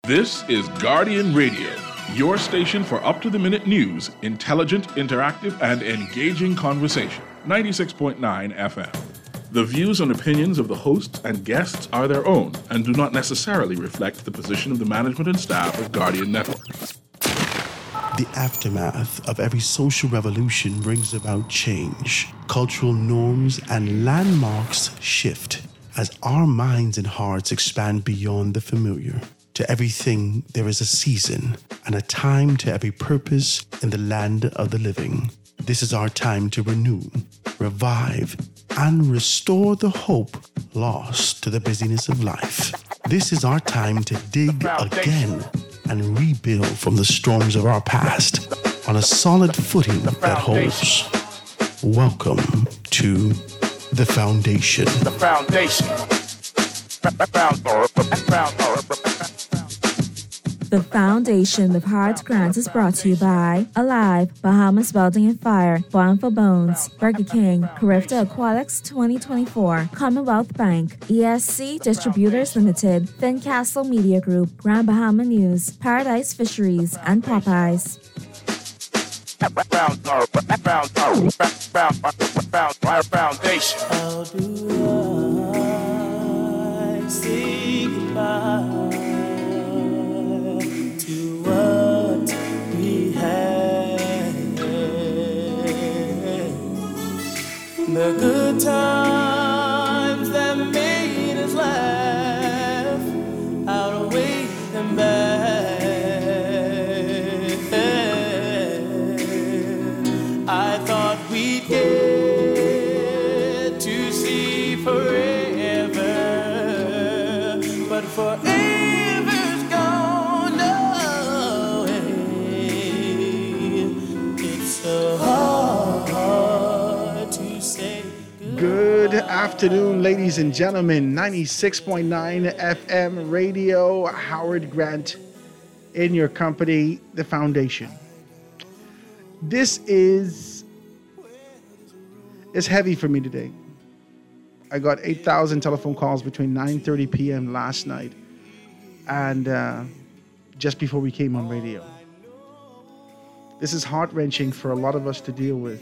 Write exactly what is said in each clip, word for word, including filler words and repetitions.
This is Guardian Radio, your station for up-to-the-minute news, intelligent, interactive, and engaging conversation. ninety-six point nine F M. The views and opinions of the hosts and guests are their own and do not necessarily reflect the position of the management and staff of Guardian Network. The aftermath of every social revolution brings about change. Cultural norms and landmarks shift as our minds and hearts expand beyond the familiar. To everything, there is a season and a time to every purpose in the land of the living. This is our time to renew, revive, and restore the hope lost to the busyness of life. This is our time to dig again and rebuild from the storms of our past on a solid footing that holds. Welcome to The Foundation. The Foundation. The Foundation with Howard Grant is brought to you by Alive, Bahamas Building and Fire, Born for Bones, Burger King, Carifta Aquatics twenty twenty-four, Commonwealth Bank, E S C Distributors Limited, Fincastle Media Group, Grand Bahama News, Paradise Fisheries, and Popeyes. Foundation. How do I say goodbye to what we had? The good times that made us laugh outweigh them bad. I thought we'd get to see forever, but forever's gone away. It's so hard to say goodbye. Good afternoon, ladies and gentlemen. ninety-six point nine F M radio, Howard Grant in your company, The Foundation. This is, is heavy for me today. I got eight thousand telephone calls between nine thirty p.m. last night and uh, just before we came on radio. This is heart-wrenching for a lot of us to deal with.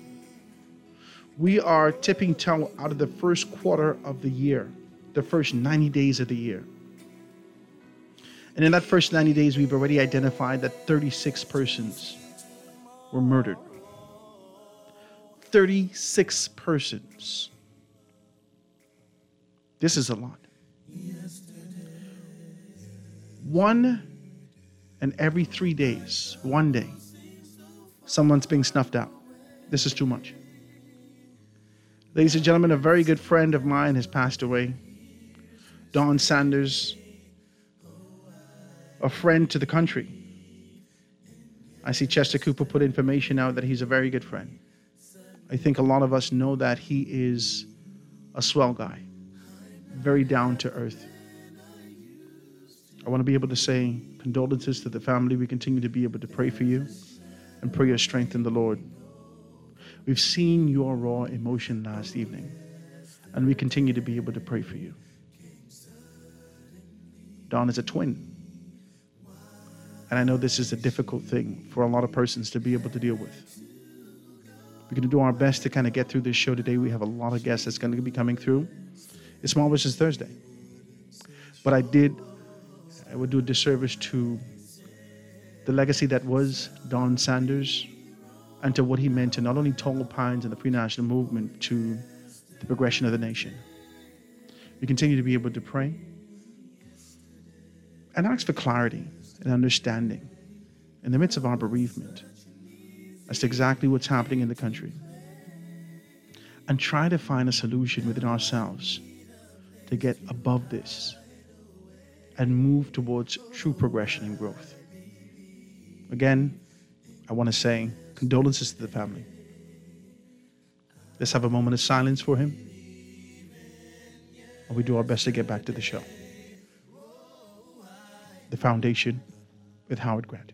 We are tipping toe out of the first quarter of the year, the first ninety days of the year. And in that first ninety days, we've already identified that thirty-six persons were murdered. thirty-six persons. This is a lot. One and every three days, one day, someone's being snuffed out. This is too much. Ladies and gentlemen, a very good friend of mine has passed away. Don Sanders, a friend to the country. I see Chester Cooper put information out that he's a very good friend. I think a lot of us know that he is a swell guy, very down to earth. I want to be able to say condolences to the family. We continue to be able to pray for you and pray your strength in the Lord. We've seen your raw emotion last evening, and we continue to be able to pray for you. Don is a twin. And I know this is a difficult thing for a lot of persons to be able to deal with. We're going to do our best to kind of get through this show today. We have a lot of guests that's going to be coming through. It's Small Wishes Thursday. But I did, I would do a disservice to the legacy that was Don Sanders and to what he meant to not only Tall Pines and the pre-national movement, to the progression of the nation. We continue to be able to pray and ask for clarity and understanding in the midst of our bereavement as to exactly what's happening in the country, and try to find a solution within ourselves to get above this and move towards true progression and growth. Again, I want to say condolences to the family. Let's have a moment of silence for him, and we do our best to get back to the show. The Foundation with Howard Grant.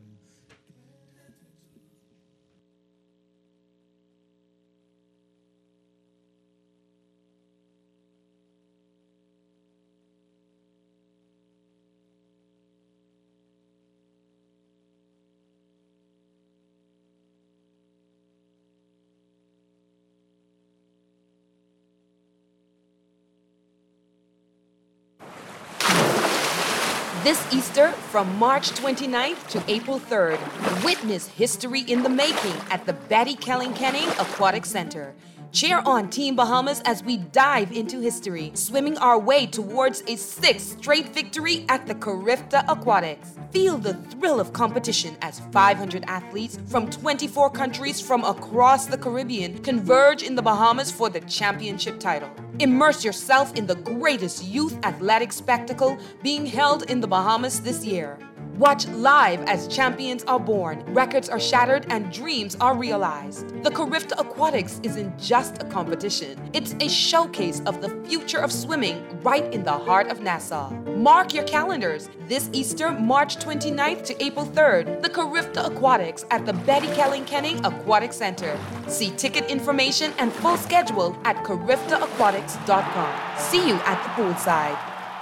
This Easter, from March twenty-ninth to April third, witness history in the making at the Betty Kelling-Kenning Aquatic Center. Cheer on Team Bahamas as we dive into history, swimming our way towards a sixth straight victory at the Carifta Aquatics. Feel the thrill of competition as five hundred athletes from twenty-four countries from across the Caribbean converge in the Bahamas for the championship title. Immerse yourself in the greatest youth athletic spectacle being held in the Bahamas this year. Watch live as champions are born, records are shattered, and dreams are realized. The Carifta Aquatics isn't just a competition. It's a showcase of the future of swimming right in the heart of Nassau. Mark your calendars. This Easter, March twenty-ninth to April third, the Carifta Aquatics at the Betty Kelling-Kenning Aquatic Center. See ticket information and full schedule at carifta aquatics dot com. See you at the poolside.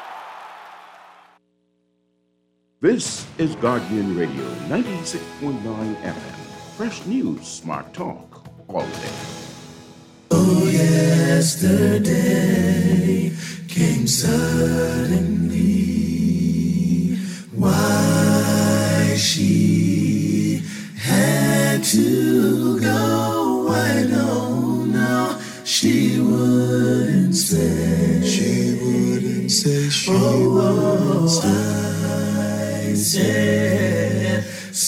This is Guardian Radio, ninety-six point nine F M. Fresh news, smart talk, all day. Oh, yesterday came suddenly. Why she had to go, I don't know. She wouldn't say. She wouldn't say. She oh, wouldn't say. Said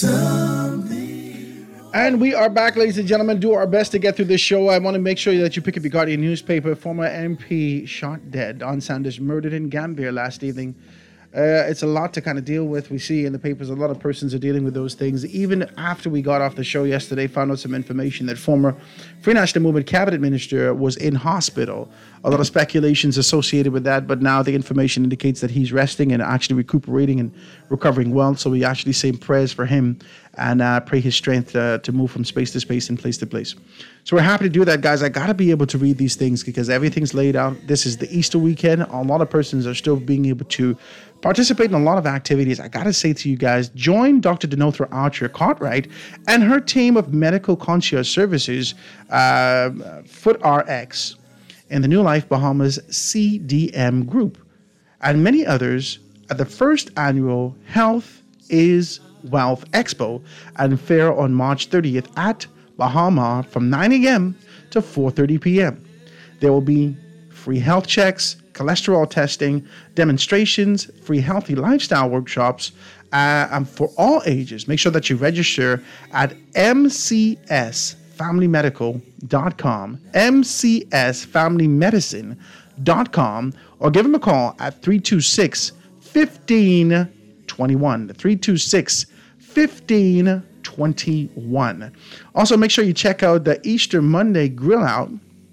something. And we are back, ladies and gentlemen. Do our best to get through this show. I want to make sure that you pick up your Guardian newspaper. Former M P shot dead. Don Sanders murdered in Gambier last evening. Uh, it's a lot to kind of deal with. We see in the papers a lot of persons are dealing with those things. Even after we got off the show yesterday, found out some information that former Free National Movement cabinet minister was in hospital. A lot of speculations associated with that, but now the information indicates that he's resting and actually recuperating and recovering well. So we actually say prayers for him and uh, pray his strength uh, to move from space to space and place to place. So we're happy to do that, guys. I got to be able to read these things because everything's laid out. This is the Easter weekend. A lot of persons are still being able to participate in a lot of activities. I got to say to you guys, join Doctor Denothra Archer Cartwright and her team of medical concierge services, uh, FootRx, and the New Life Bahamas C D M group, and many others at the first annual Health is Wealth Expo and Fair on March thirtieth at Bahama from nine a.m. to four thirty p.m. There will be free health checks, cholesterol testing, demonstrations, free healthy lifestyle workshops, uh, and for all ages. Make sure that you register at m c s family medical dot com, m c s family medicine dot com, or give them a call at three two six, one five two one, three two six, one five two one. Also, make sure you check out the Easter Monday Grill Out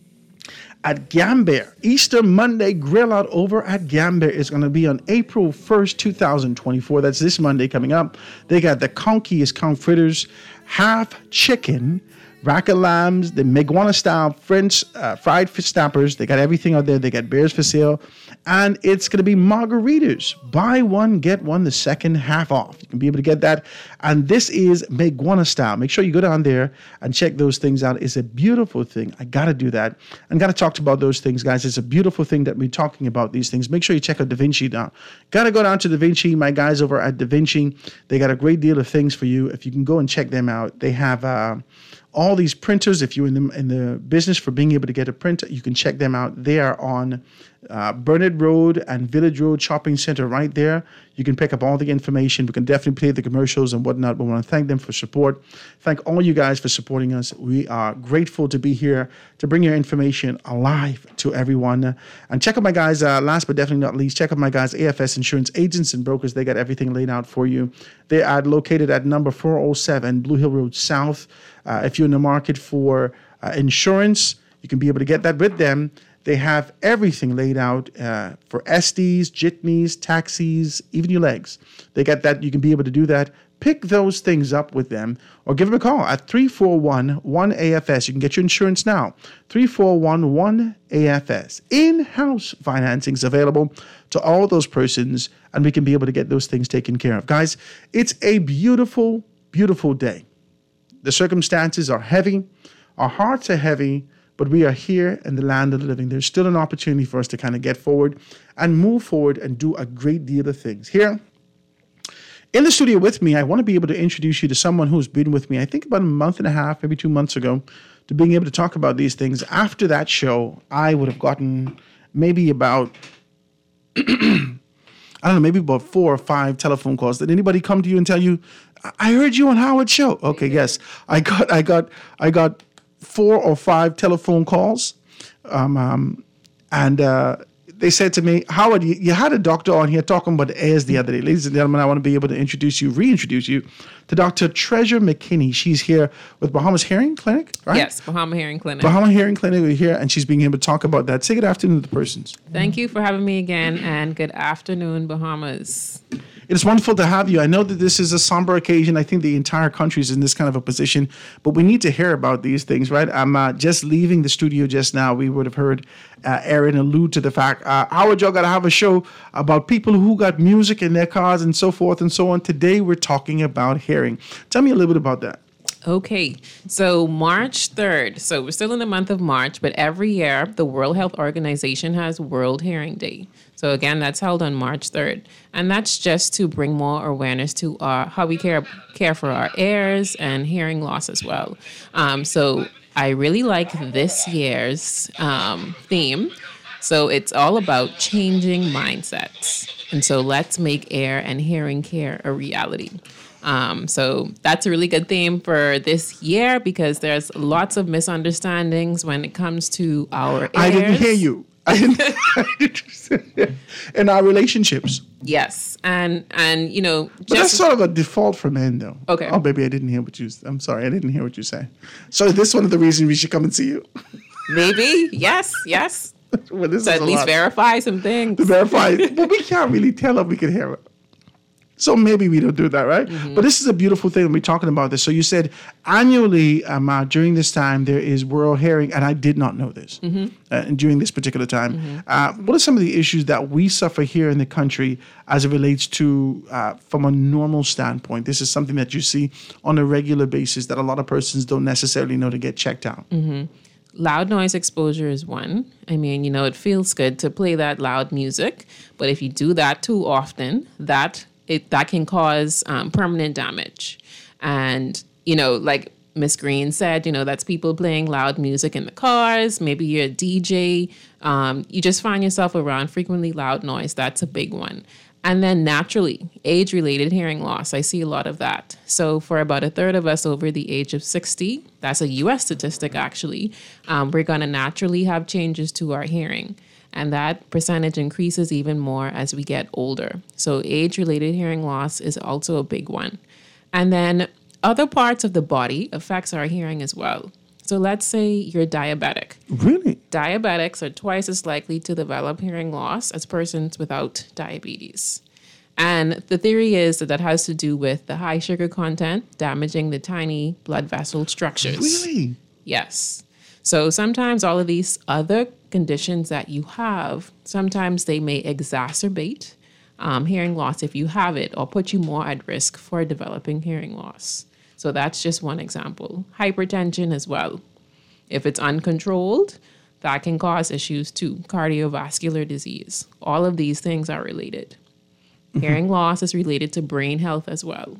at Gambier. Easter Monday Grill Out over at Gambier is going to be on April first, twenty twenty-four. That's this Monday coming up. They got the conkiest conch fritters, half chicken, rack of lambs, the Meguana style French uh, fried fish snappers. They got everything out there. They got beers for sale. And it's going to be margaritas. Buy one, get one, the second half off. You can be able to get that. And this is Meguana style. Make sure you go down there and check those things out. It's a beautiful thing. I got to do that. And got to talk about those things, guys. It's a beautiful thing that we're talking about these things. Make sure you check out Da Vinci down. Got to go down to Da Vinci. My guys over at Da Vinci, they got a great deal of things for you. If you can go and check them out. They have uh, all these printers. If you're in the, in the business for being able to get a printer, you can check them out. They are on uh, Burnett Road and Village Road Shopping Center right there. You can pick up all the information. We can definitely play the commercials and whatnot. We want to thank them for support. Thank all you guys for supporting us. We are grateful to be here to bring your information alive to everyone. And check out my guys, uh, last but definitely not least, check out my guys, A F S Insurance Agents and Brokers. They got everything laid out for you. They are located at number four oh seven Blue Hill Road South. Uh, if you're in the market for uh, insurance, you can be able to get that with them. They have everything laid out uh, for S Ds, jitneys, taxis, even your legs. They got that. You can be able to do that. Pick those things up with them or give them a call at three four one, one A F S. You can get your insurance now. three four one, one A F S. In-house financing is available to all those persons, and we can be able to get those things taken care of. Guys, it's a beautiful, beautiful day. The circumstances are heavy. Our hearts are heavy, but we are here in the land of the living. There's still an opportunity for us to kind of get forward and move forward and do a great deal of things. Here In the studio with me, I want to be able to introduce you to someone who's been with me, I think about a month and a half, maybe two months ago, to being able to talk about these things. After that show, I would have gotten maybe about, I don't know, maybe about four or five telephone calls. Did anybody come to you and tell you, I heard you on Howard's show? Okay, yes. I got, I got, I got four or five telephone calls. Um, um, and, uh, they said to me, Howard, you, you had a doctor on here talking about the airs the other day. Ladies and gentlemen, I want to be able to introduce you, reintroduce you to Doctor Treasure McKinney. She's here with Bahamas Hearing Clinic, right? Yes, Bahama Hearing Clinic. Bahama Hearing Clinic, we're here, and she's being able to talk about that. Say good afternoon to the persons. Thank you for having me again, and good afternoon, Bahamas. It is wonderful to have you. I know that this is a somber occasion. I think the entire country is in this kind of a position, but we need to hear about these things, right? I'm uh, just leaving the studio just now. We would have heard uh, Aaron allude to the fact, uh, Howard, y'all got to have a show about people who got music in their cars and so forth and so on. Today, we're talking about hearing. Tell me a little bit about that. Okay, so March third, so we're still in the month of March, but every year the World Health Organization has World Hearing Day. So again, that's held on March third. And that's just to bring more awareness to our, how we care care for our ears and hearing loss as well. Um, so I really like this year's um, theme. So it's all about changing mindsets. And so let's make ear and hearing care a reality. Um, so that's a really good theme for this year because there's lots of misunderstandings when it comes to our ears. I didn't hear you. I didn't, I didn't in our relationships. Yes. And, and you know. But just, that's sort of a default for men, though. Okay. Oh, baby, I didn't hear what you I'm sorry. I didn't hear what you said. So is this one of the reasons we should come and see you? Maybe. Yes. Yes. Well, this so is at least lot. verify some things. To verify. But we can't really tell if we can hear it. So maybe we don't do that, right? Mm-hmm. But this is a beautiful thing. We're talking about this. So you said annually um, uh, during this time there is World Hearing, and I did not know this. Mm-hmm. Uh, and during this particular time, mm-hmm. uh, what are some of the issues that we suffer here in the country as it relates to uh, from a normal standpoint? This is something that you see on a regular basis that a lot of persons don't necessarily know to get checked out. Mm-hmm. Loud noise exposure is one. I mean, you know, it feels good to play that loud music, but if you do that too often, that It, that can cause um, permanent damage. And, you know, like Miss Green said, you know, that's people playing loud music in the cars. Maybe you're a D J. Um, you just find yourself around frequently loud noise. That's a big one. And then naturally, age-related hearing loss. I see a lot of that. So for about a third of us over the age of sixty, that's a U S statistic actually, um, we're going to naturally have changes to our hearing. And that percentage increases even more as we get older. So age-related hearing loss is also a big one. And then other parts of the body affects our hearing as well. So let's say you're diabetic. Really? Diabetics are twice as likely to develop hearing loss as persons without diabetes. And the theory is that that has to do with the high sugar content damaging the tiny blood vessel structures. Really? Yes. So sometimes all of these other conditions that you have, sometimes they may exacerbate um, hearing loss if you have it or put you more at risk for developing hearing loss. So that's just one example. Hypertension as well. If it's uncontrolled, that can cause issues too. Cardiovascular disease. All of these things are related. Mm-hmm. Hearing loss is related to brain health as well.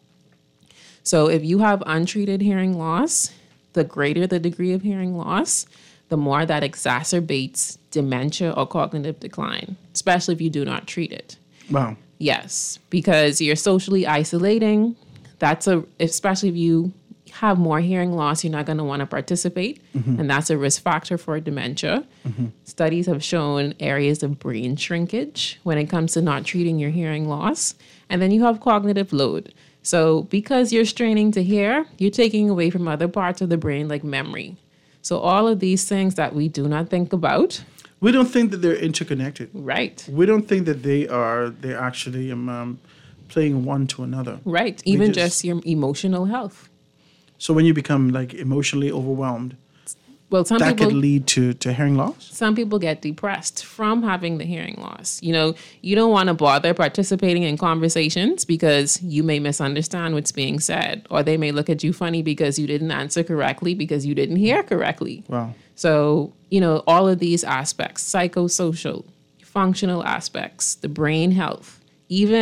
So if you have untreated hearing loss, the greater the degree of hearing loss, the more that exacerbates dementia or cognitive decline, especially if you do not treat it. Wow. Yes, because you're socially isolating. That's a, especially if you have more hearing loss, you're not going to want to participate. Mm-hmm. And that's a risk factor for dementia. Mm-hmm. Studies have shown areas of brain shrinkage when it comes to not treating your hearing loss. And then you have cognitive load. So because you're straining to hear, you're taking away from other parts of the brain like memory. So all of these things that we do not think about. We don't think that they're interconnected. Right. We don't think that they are, they're actually um, playing one to another. Right. Even just, just your emotional health. So when you become like emotionally overwhelmed, well, some that people, could lead to, to hearing loss? Some people get depressed from having the hearing loss. You know, you don't want to bother participating in conversations because you may misunderstand what's being said, or they may look at you funny because you didn't answer correctly because you didn't hear correctly. Wow. So, you know, all of these aspects, psychosocial, functional aspects, the brain health, even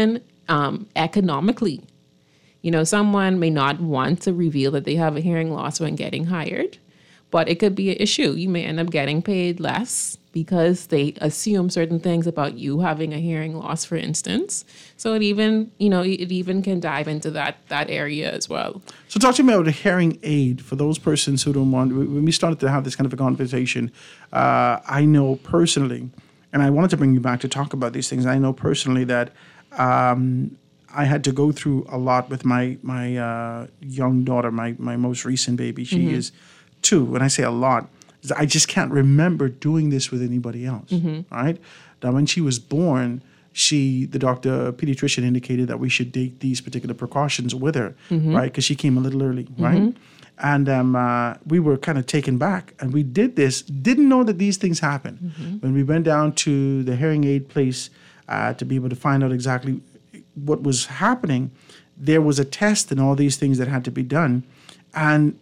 um, economically. You know, someone may not want to reveal that they have a hearing loss when getting hired, but it could be an issue. You may end up getting paid less because they assume certain things about you having a hearing loss, for instance. So it even, you know, it even can dive into that that area as well. So talk to me about a hearing aid for those persons who don't want, when we started to have this kind of a conversation, uh, I know personally, and I wanted to bring you back to talk about these things, I know personally that um, I had to go through a lot with my my uh, young daughter, my, my most recent baby. She mm-hmm. is two. When I say a lot, I just can't remember doing this with anybody else, mm-hmm. right? Now, when she was born, she, the doctor, pediatrician indicated that we should take these particular precautions with her, mm-hmm. right? Because she came a little early, mm-hmm. right? And um, uh, we were kind of taken back. And we did this, didn't know that these things happen. Mm-hmm. When we went down to the hearing aid place uh, to be able to find out exactly what was happening, there was a test and all these things that had to be done. And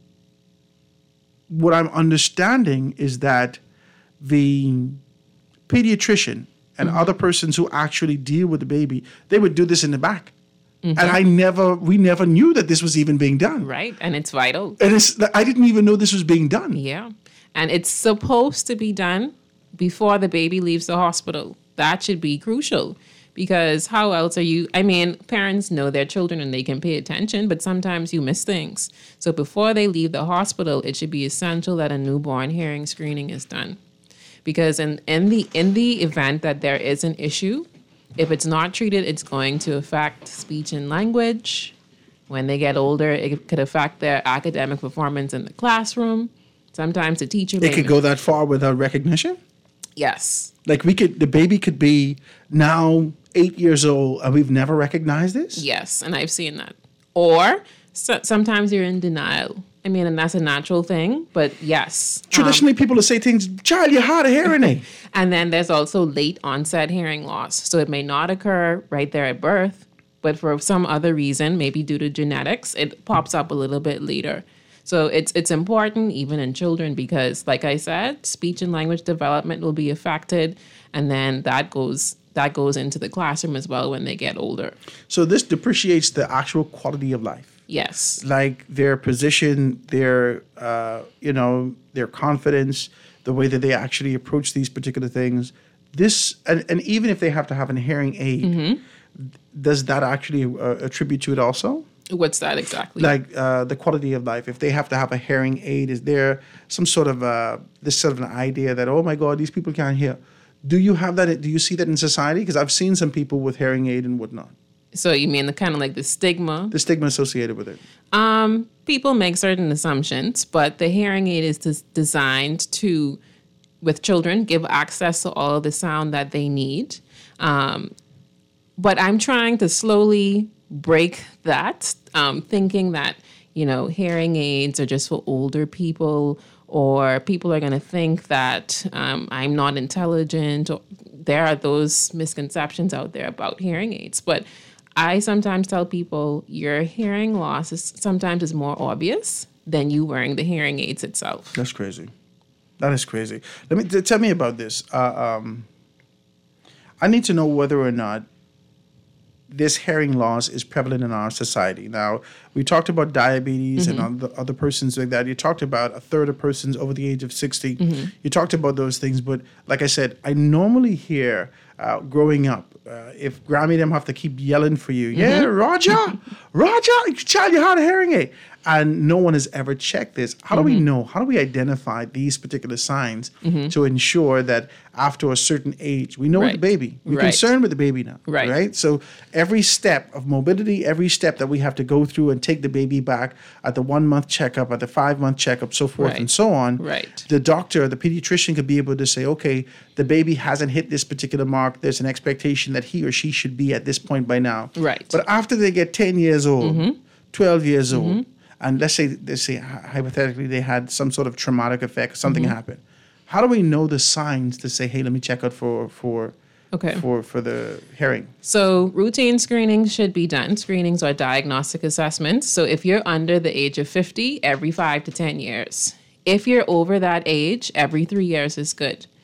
what I'm understanding is that the pediatrician and mm-hmm. other persons who actually deal with the baby, they would do this in the back. Mm-hmm. And I never, we never knew that this was even being done. Right. And it's vital. And it's, I didn't even know this was being done. Yeah. And it's supposed to be done before the baby leaves the hospital. That should be crucial. Because how else are you, I mean, parents know their children and they can pay attention, but sometimes you miss things. So before they leave the hospital, it should be essential that a newborn hearing screening is done. Because in, in the in the event that there is an issue, if it's not treated, it's going to affect speech and language. When they get older, it could affect their academic performance in the classroom. Sometimes the teacher It could go that far without recognition? Yes. Like we could, the baby could be now eight years old and we've never recognized this? Yes, and I've seen that. Or so, sometimes you're in denial. I mean, and that's a natural thing, but yes. Traditionally, um, people will say things, child, you had a hearing aid. And then there's also late onset hearing loss. So it may not occur right there at birth, but for some other reason, maybe due to genetics, it pops up a little bit later. So it's it's important even in children because, like I said, speech and language development will be affected, and then that goes that goes into the classroom as well when they get older. So this depreciates the actual quality of life. Yes. Like their position, their uh, you know, their confidence, the way that they actually approach these particular things. This and, and even if they have to have a hearing aid, mm-hmm. does that actually uh, attribute to it also? What's that exactly? Like uh, the quality of life. If they have to have a hearing aid, is there some sort of uh, this sort of an idea that, oh my God, these people can't hear? Do you have that? Do you see that in society? Because I've seen some people with hearing aid and whatnot. So you mean the kind of like the stigma? The stigma associated with it. Um, people make certain assumptions, but the hearing aid is des- designed to, with children, give access to all of the sound that they need. Um, but I'm trying to slowly break that, um, thinking that, you know, hearing aids are just for older people, or people are going to think that um, I'm not intelligent. Or there are those misconceptions out there about hearing aids. But I sometimes tell people your hearing loss is sometimes is more obvious than you wearing the hearing aids itself. That's crazy. That is crazy. Let me t- tell me about this. Uh, um, I need to know whether or not this hearing loss is prevalent in our society. Now, we talked about diabetes mm-hmm. and other, other persons like that. You talked about a third of persons over the age of sixty. Mm-hmm. You talked about those things. But like I said, I normally hear uh, growing up, uh, if Grammy them have to keep yelling for you, mm-hmm. yeah, Roger, Roger, child, you had a hearing aid. And no one has ever checked this. How mm-hmm. do we know? How do we identify these particular signs mm-hmm. to ensure that after a certain age, we know right. with the baby. We're right. concerned with the baby now. Right. right. So every step of mobility, every step that we have to go through and take the baby back at the one month checkup, at the five month checkup, so forth right. and so on. Right. The doctor, the pediatrician could be able to say, okay, the baby hasn't hit this particular mark. There's an expectation that he or she should be at this point by now. Right. But after they get ten years old, mm-hmm. twelve years mm-hmm. old, and let's say, let's say hypothetically they had some sort of traumatic effect, something mm-hmm. happened. How do we know the signs to say, hey, let me check out for for okay. for, for the hearing? So routine screenings should be done. Screenings are diagnostic assessments. So if you're under the age of fifty, every five to ten years. If you're over that age, every three years is good.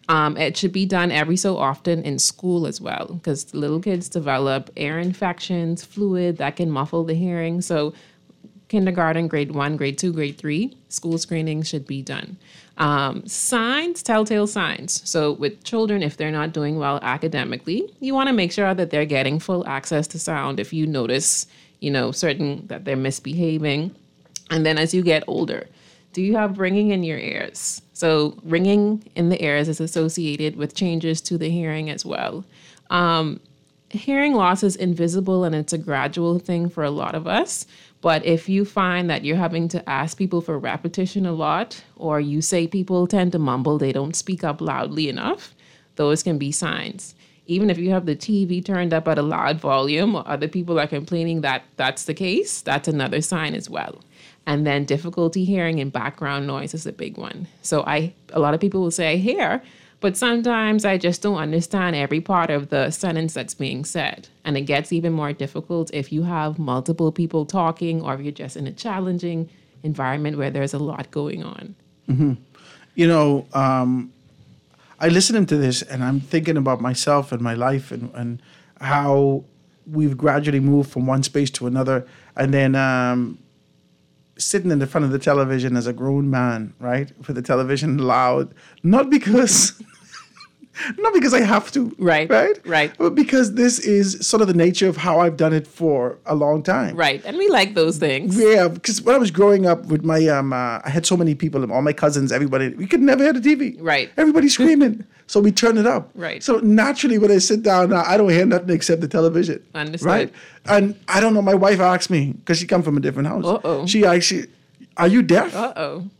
Um, it should be done every so often in school as well, because little kids develop ear infections, fluid that can muffle the hearing. So kindergarten, grade one, grade two, grade three, school screening should be done. Um, signs, telltale signs. So with children, if they're not doing well academically, you want to make sure that they're getting full access to sound. If you notice, you know, certain that they're misbehaving. And then as you get older, do you have ringing in your ears? So ringing in the ears is associated with changes to the hearing as well. Um, hearing loss is invisible and it's a gradual thing for a lot of us. But if you find that you're having to ask people for repetition a lot, or you say people tend to mumble, they don't speak up loudly enough, those can be signs. Even if you have the T V turned up at a loud volume, or other people are complaining that that's the case, that's another sign as well. And then difficulty hearing and background noise is a big one. So I, a lot of people will say I hear, but sometimes I just don't understand every part of the sentence that's being said. And it gets even more difficult if you have multiple people talking, or if you're just in a challenging environment where there's a lot going on. Mm-hmm. You know, um, I listening to this and I'm thinking about myself and my life and, and how we've gradually moved from one space to another. And then um, sitting in the front of the television as a grown man, right? With the television loud, not because... Not because I have to, right? Right, right. But because this is sort of the nature of how I've done it for a long time, right? And we like those things. Yeah, because when I was growing up with my, um, uh, I had so many people, all my cousins, everybody. We could never hear the T V, right? Everybody's screaming, so we turn it up, right? So naturally, when I sit down now, I don't hear nothing except the television, Understood. Right? And I don't know. My wife asked me because she come from a different house. Uh oh. She actually, are you deaf? Uh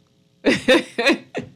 oh.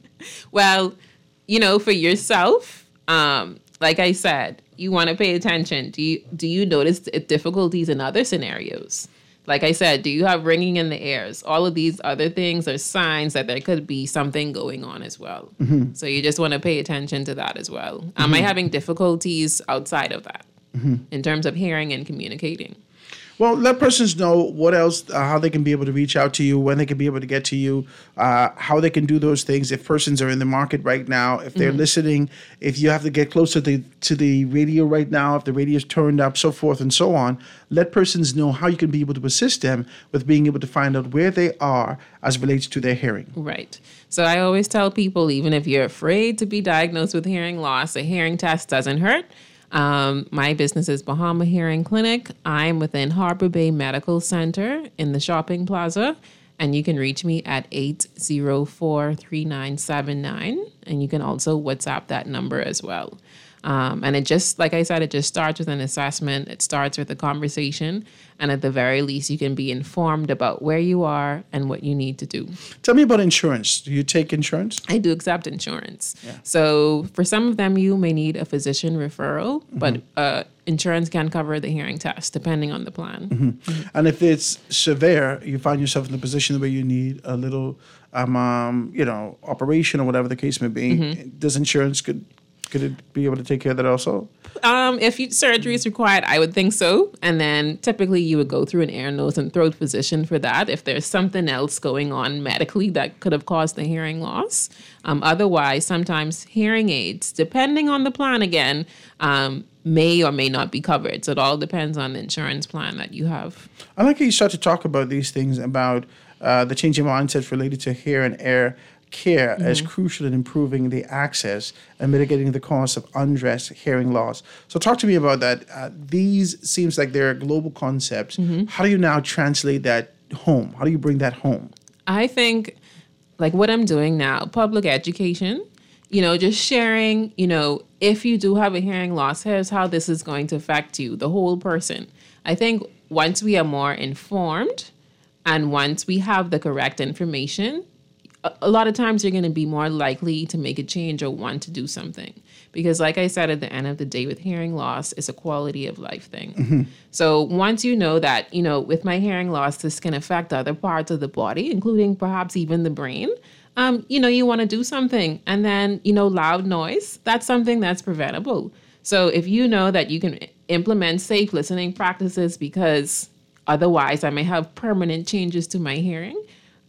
Well, you know, for yourself. Um, like I said, you want to pay attention. Do you do you notice difficulties in other scenarios? Like I said, do you have ringing in the ears? All of these other things are signs that there could be something going on as well. Mm-hmm. So you just want to pay attention to that as well. Mm-hmm. Am I having difficulties outside of that mm-hmm. in terms of hearing and communicating? Well, let persons know what else, uh, how they can be able to reach out to you, when they can be able to get to you, uh, how they can do those things. If persons are in the market right now, if they're mm-hmm. listening, if you have to get closer to, to the radio right now, if the radio is turned up, so forth and so on, let persons know how you can be able to assist them with being able to find out where they are as relates to their hearing. Right. So I always tell people, even if you're afraid to be diagnosed with hearing loss, a hearing test doesn't hurt. Um, my business is Bahama Hearing Clinic. I'm within Harbor Bay Medical Center in the shopping plaza, and you can reach me at eight zero four, three nine seven nine, and you can also WhatsApp that number as well. Um, and it just, like I said, it just starts with an assessment. It starts with a conversation. And at the very least, you can be informed about where you are and what you need to do. Tell me about insurance. Do you take insurance? I do accept insurance. Yeah. So for some of them, you may need a physician referral, mm-hmm. but uh, insurance can cover the hearing test depending on the plan. Mm-hmm. Mm-hmm. And if it's severe, you find yourself in a position where you need a little, um, um, you know, operation or whatever the case may be, mm-hmm. does insurance could Could it be able to take care of that also? Um, if you, surgery is required, I would think so. And then typically you would go through an ear, nose, and throat physician for that if there's something else going on medically that could have caused the hearing loss. Um, otherwise, sometimes hearing aids, depending on the plan again, um, may or may not be covered. So it all depends on the insurance plan that you have. I like how you start to talk about these things, about uh, the changing mindset related to hair and air care mm-hmm. as crucial in improving the access and mitigating the cost of undressed hearing loss. So talk to me about that. Uh, these seems like they're global concepts. Mm-hmm. How do you now translate that home? How do you bring that home? I think like what I'm doing now, public education, you know, just sharing, you know, if you do have a hearing loss, here's how this is going to affect you, the whole person. I think once we are more informed and once we have the correct information, a lot of times you're going to be more likely to make a change or want to do something. Because like I said, at the end of the day with hearing loss, it's a quality of life thing. Mm-hmm. So once you know that, you know, with my hearing loss, this can affect other parts of the body, including perhaps even the brain, um, you know, you want to do something. And then, you know, loud noise, that's something that's preventable. So if you know that you can implement safe listening practices because otherwise I may have permanent changes to my hearing,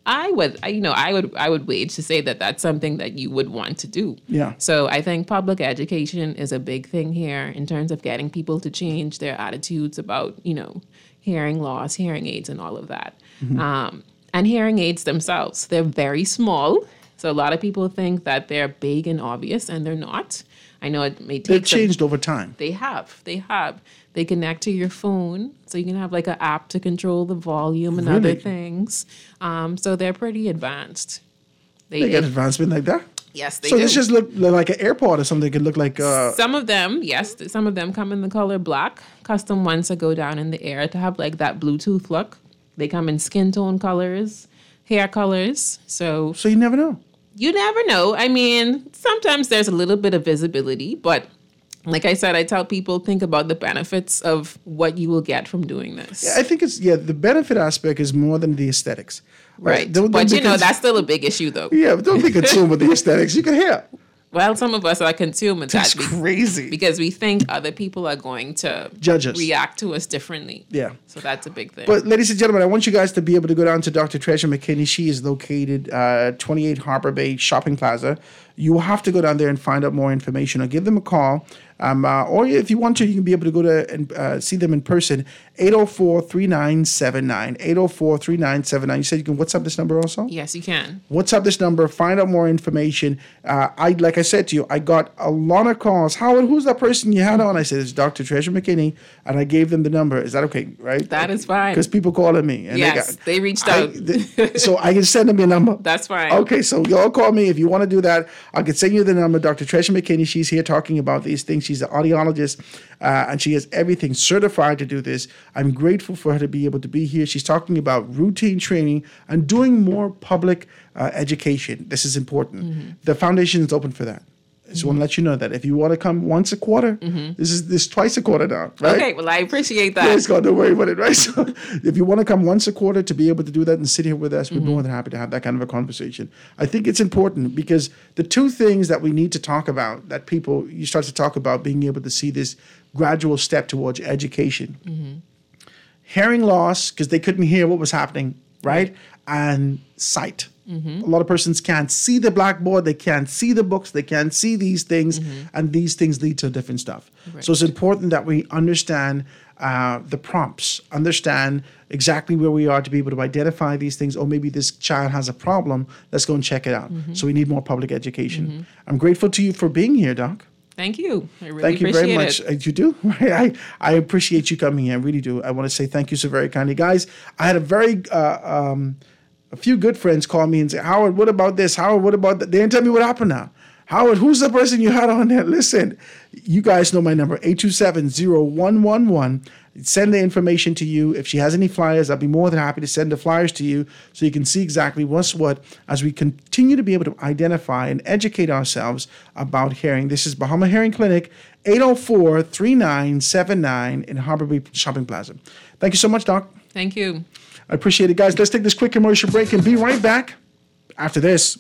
I would, I- you know, I would, I would wage to say that that's something that you would want to do. Yeah. So I think public education is a big thing here in terms of getting people to change their attitudes about, you know, hearing loss, hearing aids, and all of that. Mm-hmm. Um, and hearing aids themselves, they're very small. So a lot of people think that they're big and obvious, and they're not. I know it may take They've some- changed over time. They have. They have. They connect to your phone, so you can have like an app to control the volume and other Really? things. Um, so they're pretty advanced. They get advancement like that? Yes, they so do. this just look like an AirPod or something. It could look like uh, Some of them, yes, some of them come in the color black. Custom ones that go down in the air to have like that Bluetooth look. They come in skin tone colors, hair colors. So so you never know. You never know. I mean, sometimes there's a little bit of visibility, but like I said, I tell people think about the benefits of what you will get from doing this. Yeah, I think it's yeah. The benefit aspect is more than the aesthetics, Right. Don't- but don't you be know, cons- that's still a big issue though. yeah. but Don't be consumed with the aesthetics. You can hear. Well, some of us are consuming That's that be- crazy. because we think other people are going to Judge us. react to us differently. Yeah. So that's a big thing. But ladies and gentlemen, I want you guys to be able to go down to Doctor Treasure McKinney. She is located uh, twenty-eight Harbor Bay Shopping Plaza. You will have to go down there and find out more information or give them a call. Um, uh, or if you want to, you can be able to go to and uh, see them in person. eight oh four, three nine seven nine. eight oh four, three nine seven nine. You said you can WhatsApp this number also? yes, you can. WhatsApp this number, find out more information. Uh, I like I said to you, I got a lot of calls. Howard, who's that person you had on? I said, it's Doctor Treasure McKinney, and I gave them the number. Is that okay, right? That is fine. Because people calling me. And Yes, they, they reached I- out. th- so I can send them your number. That's fine. Okay, so y'all call me if you want to do that. I can send you the number. Doctor Treasure McKinney, she's here talking about these things. She's an audiologist, uh, and she has everything certified to do this. I'm grateful for her to be able to be here. She's talking about routine training and doing more public uh, education. This is important. Mm-hmm. The foundation is open for that. I just want to let you know that if you want to come once a quarter, this is this twice a quarter now, right? Mm-hmm. Okay, well, I appreciate that. Praise God, don't worry about it, right? So if you want to come once a quarter to be able to do that and sit here with us, we're Mm-hmm. more than happy to have that kind of a conversation. I think it's important because the two things that we need to talk about, that people, you start to talk about being able to see this gradual step towards education. Mm-hmm. Hearing loss, because they couldn't hear what was happening, right? And sight. Mm-hmm. A lot of persons can't see the blackboard, they can't see the books, they can't see these things, and these things lead to different stuff. Right. So it's important that we understand uh, the prompts, understand exactly where we are to be able to identify these things, or maybe this child has a problem, let's go and check it out. So we need more public education. I'm grateful to you for being here, Doc. Thank you. I really Thank you appreciate very much. it. Uh, You do? I, I appreciate you coming here. I really do. I want to say thank you so very kindly. Guys, I had a very, uh, um, a few good friends call me and say, Howard, what about this? Howard, what about that? They didn't tell me what happened now. Howard, who's the person you had on there? Listen, you guys know my number, eight two seven, zero one one one. Send the information to you. If she has any flyers, I'll be more than happy to send the flyers to you so you can see exactly what's what as we continue to be able to identify and educate ourselves about hearing. This is Bahama Hearing Clinic, eight oh four, three nine seven nine in Harbor Bay Shopping Plaza. Thank you so much, Doc. Thank you. I appreciate it, guys. Let's take this quick commercial break and be right back after this.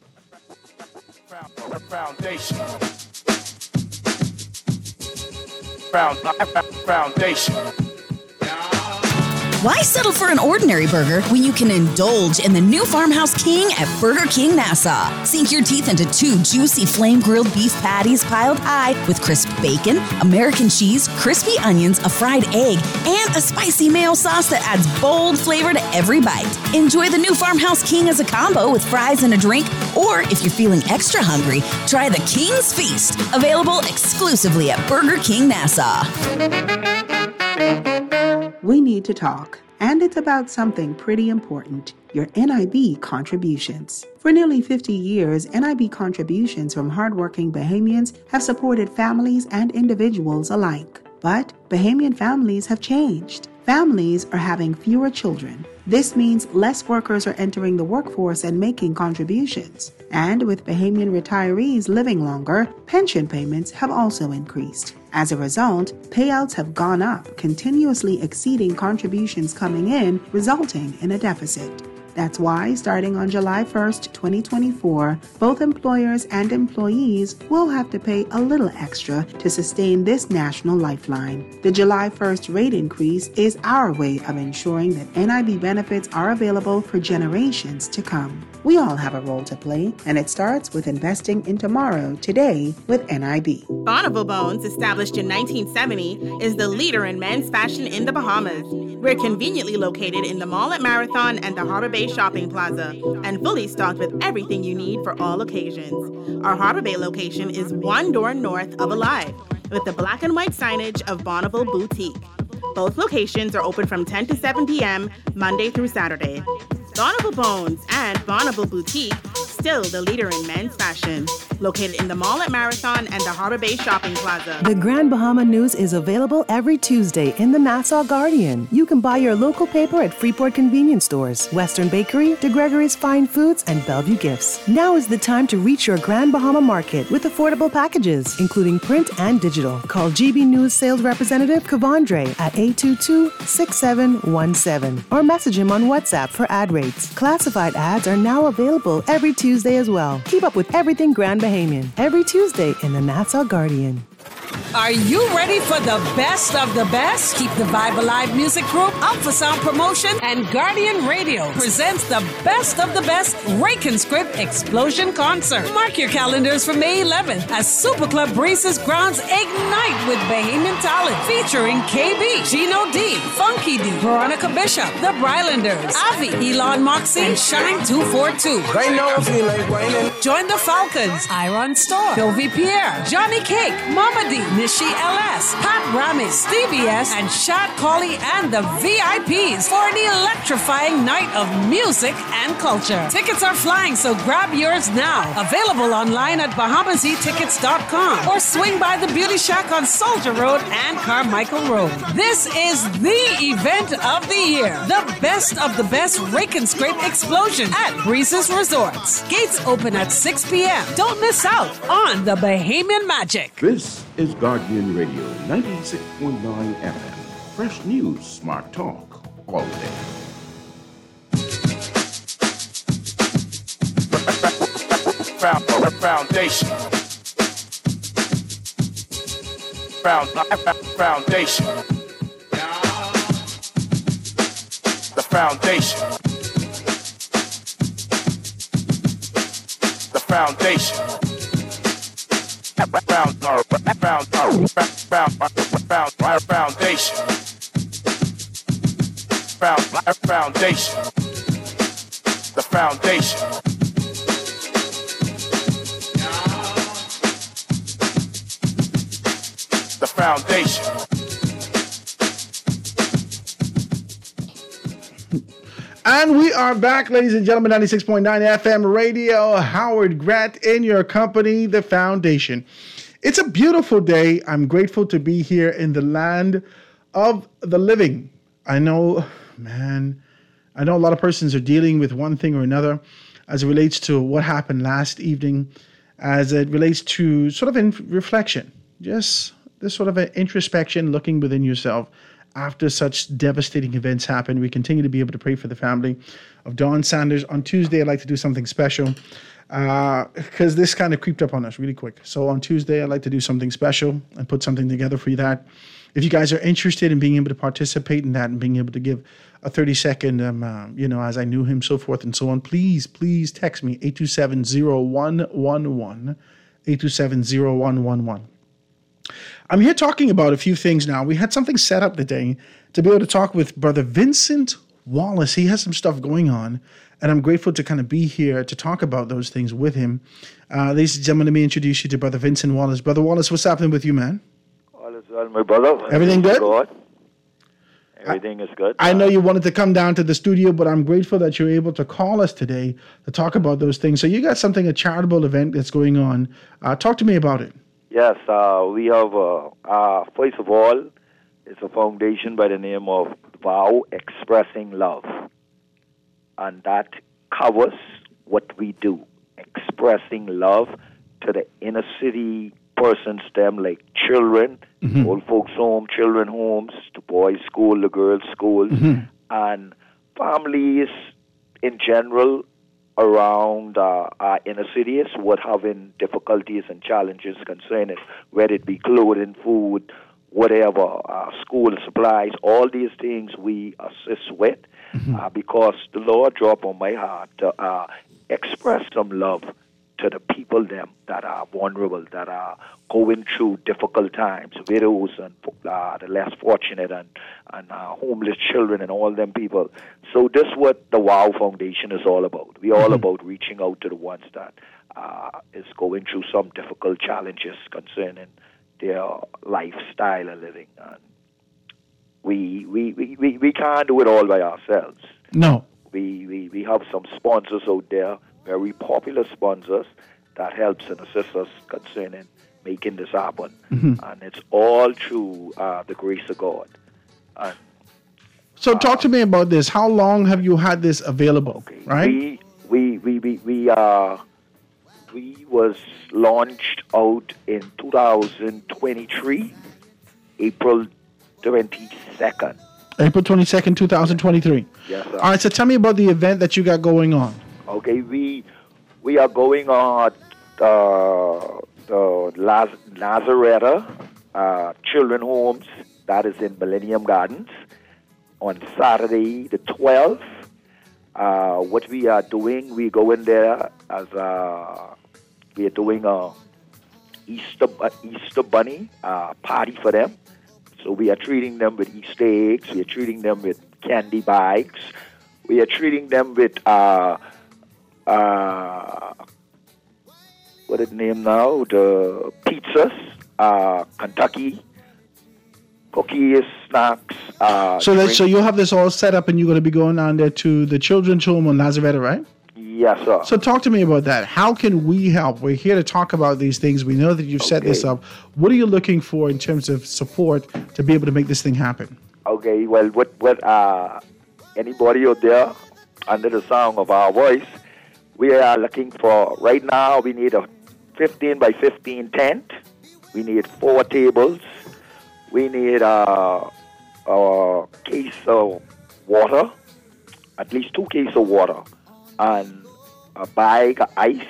Foundation. Found, foundation. Why settle for an ordinary burger when you can indulge in the new Farmhouse King at Burger King Nassau? Sink your teeth into two juicy flame-grilled beef patties piled high with crisp bacon, American cheese, crispy onions, a fried egg, and a spicy mayo sauce that adds bold flavor to every bite. Enjoy the new Farmhouse King as a combo with fries and a drink, or if you're feeling extra hungry, try the King's Feast, available exclusively at Burger King Nassau. We need to talk, and it's about something pretty important, your N I B contributions. For nearly fifty years, N I B contributions from hardworking Bahamians have supported families and individuals alike. But Bahamian families have changed. Families are having fewer children. This means less workers are entering the workforce and making contributions. And with Bahamian retirees living longer, pension payments have also increased. As a result, payouts have gone up, continuously exceeding contributions coming in, resulting in a deficit. That's why, starting on July first, twenty twenty-four, both employers and employees will have to pay a little extra to sustain this national lifeline. The July first rate increase is our way of ensuring that N I B benefits are available for generations to come. We all have a role to play, and it starts with investing in tomorrow today with N I B. Bonneville Bones, established in nineteen seventy, is the leader in men's fashion in the Bahamas. We're conveniently located in the mall at Marathon and the Harbor Bay Shopping Plaza, and fully stocked with everything you need for all occasions. Our Harbor Bay location is one door north of Alive, with the black and white signage of Bonneville Boutique. Both locations are open from ten to seven p.m. Monday through Saturday. Bonneville Bones and Bonneville Boutique, still the leader in men's fashion. Located in the mall at Marathon and the Harbor Bay Shopping Plaza. The Grand Bahama News is available every Tuesday in the Nassau Guardian. You can buy your local paper at Freeport convenience stores, Western Bakery, De Gregory's Fine Foods, and Bellevue Gifts. Now is the time to reach your Grand Bahama Market with affordable packages, including print and digital. Call G B News sales representative Kavandre at eight two two, six seven one seven or message him on WhatsApp for ad rates. Classified ads are now available every Tuesday as well. Keep up with everything Grand Bahamian every Tuesday in the Nassau Guardian. Are you ready for the best of the best? Keep the Vibe Alive Music Group up for sound promotion, and Guardian Radio presents the best of the best Rake and Script Explosion Concert. Mark your calendars for May eleventh as Super Club Breezes grounds ignite with Bahamian talent featuring K B, Gino D, Funky D, Veronica Bishop, The Brylanders, Avi, Elon Moxie, and Shine two forty-two. They know I feel like whining. Join the Falcons, Iron Storm, Sylvie Pierre, Johnny Cake, Mama D, Nishi L S, Pat Ramis, Stevie S, and Shad Colley and the V I Ps for an electrifying night of music and culture. Tickets are flying, so grab yours now. Available online at bahamas e tickets dot com or swing by the Beauty Shack on Soldier Road and Carmichael Road. This is the event of the year. The best of the best Rake and Scrape Explosion at Breezes Resorts. Gates open at six p.m. Don't miss out on the Bahamian magic. This is Guardian Radio ninety-six point nine F M. Fresh news, smart talk, all day. Foundation. Foundation. The foundation. The foundation. Found, found, found, found, found, foundation. Found, foundation. The foundation. The foundation. And we are back, ladies and gentlemen, ninety-six point nine F M radio. Howard Grant in your company, The Foundation. It's a beautiful day. I'm grateful to be here in the land of the living. I know, man, I know a lot of persons are dealing with one thing or another as it relates to what happened last evening, as it relates to sort of in reflection, just this sort of an introspection, looking within yourself. After such devastating events happen, we continue to be able to pray for the family of Dawn Sanders. On Tuesday, I'd like to do something special because uh, this kind of creeped up on us really quick. So on Tuesday, I'd like to do something special and put something together for you that. If you guys are interested in being able to participate in that and being able to give a thirty second, um, uh, you know, as I knew him, so forth and so on, please, please text me, eight two seven, zero one one one, eight two seven, zero one one one. I'm here talking about a few things now. We had something set up today to be able to talk with Brother Vincent Wallace. He has some stuff going on, and I'm grateful to kind of be here to talk about those things with him. Uh, ladies and gentlemen, let me introduce you to Brother Vincent Wallace. Brother Wallace, what's happening with you, man? All is well, my brother. Everything good? God. Everything I, is good. I know you wanted to come down to the studio, but I'm grateful that you're able to call us today to talk about those things. So you got something, a charitable event that's going on. Uh, talk to me about it. Yes, uh, we have, uh, uh, first of all, it's a foundation by the name of Vow Expressing Love. And that covers what we do, expressing love to the inner city persons, them like children, mm-hmm. old folks home, children homes, the boys' school, the girls' school, mm-hmm. and families in general around uh, our inner cities would having difficulties and challenges concerning whether it be clothing, food, whatever, uh, school supplies, all these things we assist with mm-hmm. uh, because the Lord dropped on my heart to uh, express some love to the people them that are vulnerable, that are going through difficult times, widows and uh, the less fortunate and, and uh, homeless children and all them people. So this is what the WOW Foundation is all about. We're all mm-hmm. about reaching out to the ones that uh, is going through some difficult challenges concerning their lifestyle of living. And we, we, we, we, we can't do it all by ourselves. No. We, we, we have some sponsors out there, very popular sponsors, that helps and assists us concerning making this happen. Mm-hmm. And it's all through uh, the grace of God. And, so talk uh, to me about this. How long have you had this available, okay. right? We, we, we, we, we, uh, we was launched out in two thousand twenty-three, April twenty-second. April twenty-second, twenty twenty-three. Yes, sir. All right, so tell me about the event that you got going on. Okay, we we are going on uh, the Laz- Nazareth uh, Children Homes, that is in Millennium Gardens, on Saturday the twelfth. Uh, what we are doing, we go in there as a, we are doing a Easter uh, Easter bunny uh, party for them. So we are treating them with Easter eggs. We are treating them with candy bags. We are treating them with uh, uh, what is the name now? The pizzas, uh, Kentucky cookies, snacks. Uh, so that so you'll have this all set up, and you're going to be going down there to the children's home on Nazareth, right? Yes, sir. So talk to me about that. How can we help? We're here to talk about these things. We know that you've okay. set this up. What are you looking for in terms of support to be able to make this thing happen? Okay, well, what, what uh, anybody out there under the sound of our voice, we are looking for, right now, we need a fifteen by fifteen tent. We need four tables. We need a, a case of water, at least two cases of water, and a bag of ice.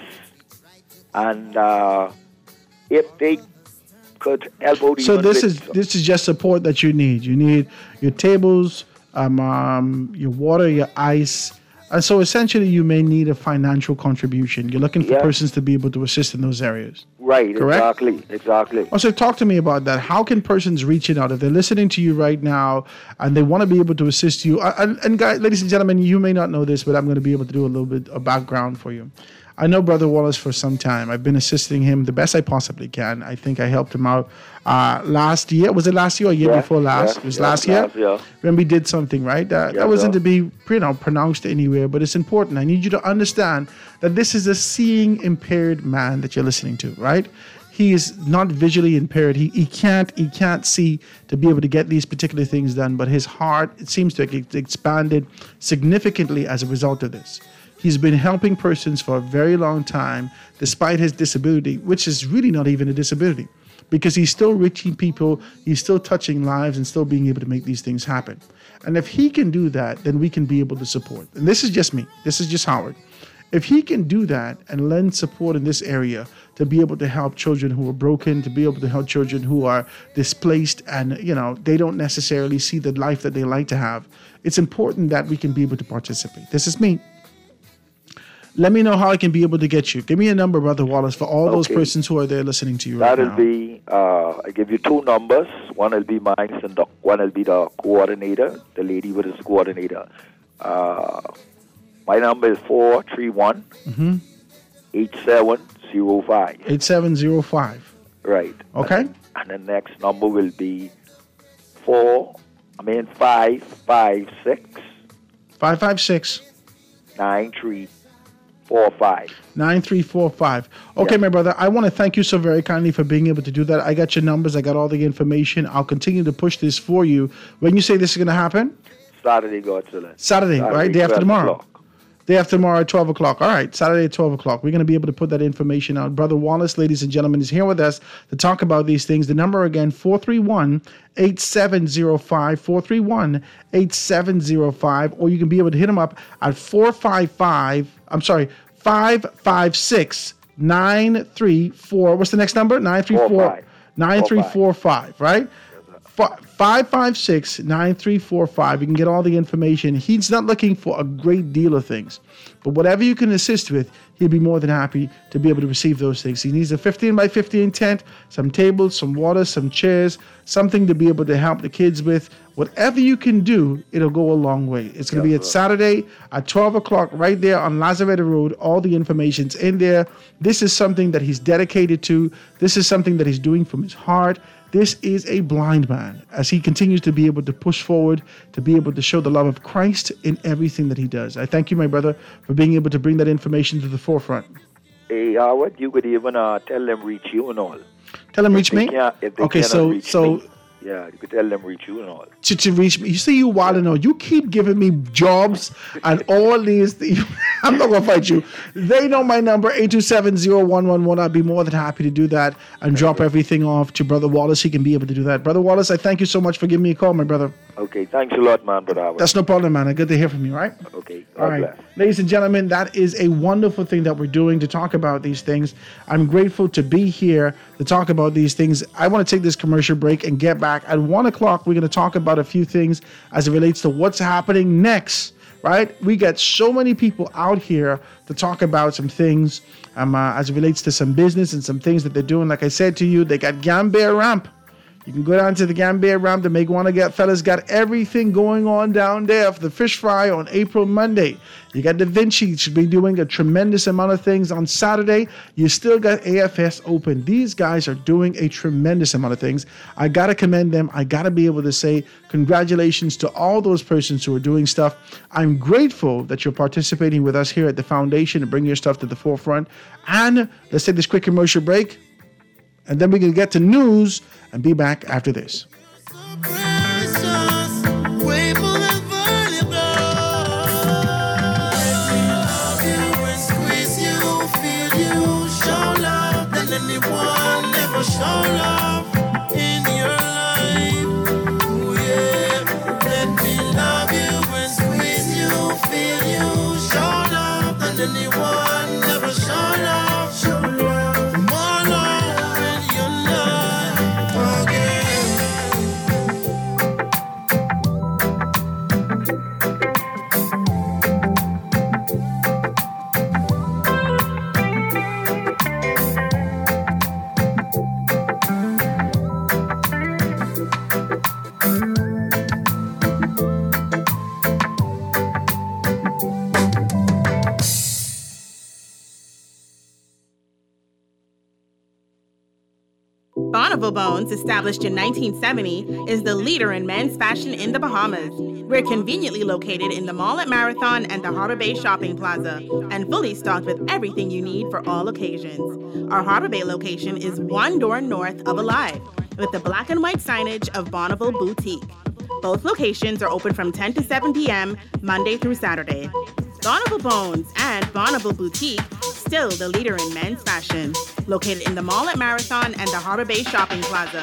And uh, if they could elbow So this is this is just support that you need. You need your tables, um, um, your water, your ice. And so essentially you may need a financial contribution. You're looking for yeah. persons to be able to assist in those areas. Right, correct? exactly, exactly. Also, talk to me about that. How can persons reach out if they're listening to you right now and they want to be able to assist you? And, and guys, ladies and gentlemen, you may not know this, but I'm going to be able to do a little bit of background for you. I know Brother Wallace for some time. I've been assisting him the best I possibly can. I think I helped him out uh, last year. Was it last year or year yeah, before last? Yeah, it was yeah, last year? Last year. When we did something, right? That, yeah, that wasn't yeah. to be you know, pronounced anywhere, but it's important. I need you to understand that this is a seeing impaired man that you're listening to, right? He is not visually impaired. He he can't he can't see to be able to get these particular things done, but his heart, it seems to have expanded significantly as a result of this. He's been helping persons for a very long time, despite his disability, which is really not even a disability, because he's still reaching people, he's still touching lives and still being able to make these things happen. And if he can do that, then we can be able to support. And this is just me. This is just Howard. If he can do that and lend support in this area to be able to help children who are broken, to be able to help children who are displaced and, you know, they don't necessarily see the life that they like to have, it's important that we can be able to participate. This is me. Let me know how I can be able to get you. Give me a number, Brother Wallace, for all okay. those persons who are there listening to you That'll right now. That'll be, uh, I give you two numbers. One will be mine and the, one will be the coordinator, the lady with his coordinator. Uh, my number is four three one, eight seven zero five. eight seven zero five. Right. Okay. And, and the next number will be four, I mean five five six. five five six. nine three four five. nine three four five. Okay, yeah. My brother, I want to thank you so very kindly for being able to do that. I got your numbers. I got all the information. I'll continue to push this for you. When you say this is going to happen? Saturday, God's willing. Saturday, Saturday, right? Day after tomorrow. O'clock. Day after tomorrow at twelve o'clock. All right, Saturday at twelve o'clock. We're going to be able to put that information out. Brother Wallace, ladies and gentlemen, is here with us to talk about these things. The number again, four three one, eight seven zero five, four three one, eight seven zero five, or you can be able to hit him up at four five five, I'm sorry, five five six, nine three four. What's the next number? nine three four, nine three four five, right? five five six, nine three four five. You can get all the information. He's not looking for a great deal of things, but whatever you can assist with, he'll be more than happy to be able to receive those things. He needs a fifteen by fifteen tent, some tables, some water, some chairs, something to be able to help the kids with. Whatever you can do, it'll go a long way. It's going to be at Saturday at twelve o'clock right there on Lazaretto Road. All the information's in there. This is something that he's dedicated to. This is something that he's doing from his heart. This is a blind man as he continues to be able to push forward, to be able to show the love of Christ in everything that he does. I thank you, my brother, for being able to bring that information to the forefront. Hey, Howard, you could even uh, tell them reach you and all. Tell them If reach they me? can't- if they Okay, cannot so reach so me, yeah, you could tell them reach you and all. to, to reach me. You see, you wild and all. You keep giving me jobs and all these. I'm not going to fight you. They know my number, eight two seven, zero one one one. I'd be more than happy to do that and drop everything off to Brother Wallace. He can be able to do that. Brother Wallace, I thank you so much for giving me a call, my brother. Okay, thanks a lot, man, brother Howard. That's no problem, man. Good to hear from you, right? Okay, God All right. bless. Ladies and gentlemen, that is a wonderful thing that we're doing to talk about these things. I'm grateful to be here to talk about these things. I want to take this commercial break and get back. At one o'clock, we're going to talk about a few things as it relates to what's happening next, right? We got so many people out here to talk about some things um, uh, as it relates to some business and some things that they're doing. Like I said to you, they got Gambia Ramp. You can go down to the Gambia Ramp. The Make Wanna Get fellas got everything going on down there for the fish fry on April Monday. You got Da Vinci should be doing a tremendous amount of things on Saturday. You still got A F S open. These guys are doing a tremendous amount of things. I got to commend them. I got to be able to say congratulations to all those persons who are doing stuff. I'm grateful that you're participating with us here at the foundation to bring your stuff to the forefront. And let's take this quick commercial break. And then we're going to get to news and be back after this. Bonneville Bones, established in nineteen seventy, is the leader in men's fashion in the Bahamas. We're conveniently located in the mall at Marathon and the Harbor Bay Shopping Plaza, and fully stocked with everything you need for all occasions. Our Harbor Bay location is one door north of Alive, with the black and white signage of Bonneville Boutique. Both locations are open from ten to seven p.m. Monday through Saturday. Bonneville Bones and Bonneville Boutique, still the leader in men's fashion, located in the mall at Marathon and the Harbor Bay Shopping Plaza.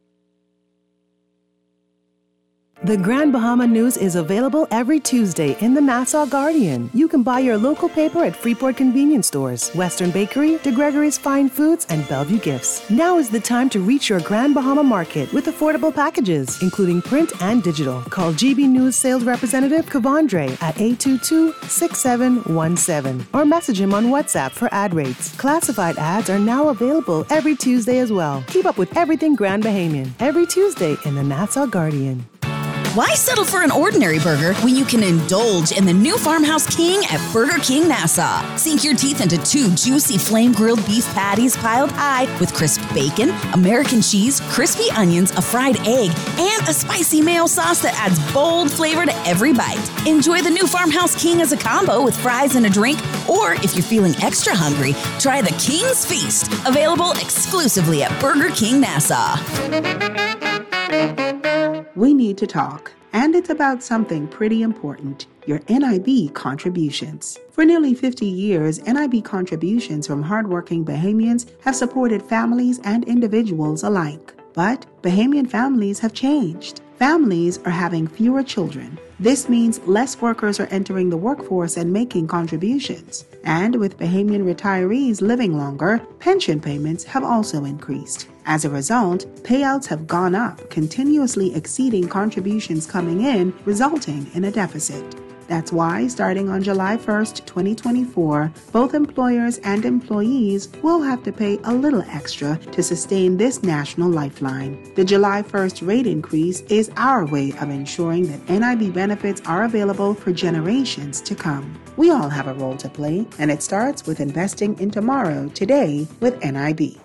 The Grand Bahama News is available every Tuesday in the Nassau Guardian. You can buy your local paper at Freeport Convenience Stores, Western Bakery, De Gregory's Fine Foods, and Bellevue Gifts. Now is the time to reach your Grand Bahama market with affordable packages, including print and digital. Call G B News Sales Representative Kavandre at eight two two, six seven one seven or message him on WhatsApp for ad rates. Classified ads are now available every Tuesday as well. Keep up with everything Grand Bahamian every Tuesday in the Nassau Guardian. Why settle for an ordinary burger when you can indulge in the new Farmhouse King at Burger King Nassau? Sink your teeth into two juicy flame-grilled beef patties piled high with crisp bacon, American cheese, crispy onions, a fried egg, and a spicy mayo sauce that adds bold flavor to every bite. Enjoy the new Farmhouse King as a combo with fries and a drink, or if you're feeling extra hungry, try the King's Feast, available exclusively at Burger King Nassau. We need to talk. and it's about something pretty important, your N I B contributions. For nearly fifty years, N I B contributions from hardworking Bahamians have supported families and individuals alike. But Bahamian families have changed. Families are having fewer children. This means less workers are entering the workforce and making contributions. And with Bahamian retirees living longer, pension payments have also increased. As a result, payouts have gone up, continuously exceeding contributions coming in, resulting in a deficit. That's why, starting on July first, twenty twenty-four, both employers and employees will have to pay a little extra to sustain this national lifeline. The July first rate increase is our way of ensuring that N I B benefits are available for generations to come. We all have a role to play, and it starts with investing in tomorrow today with N I B.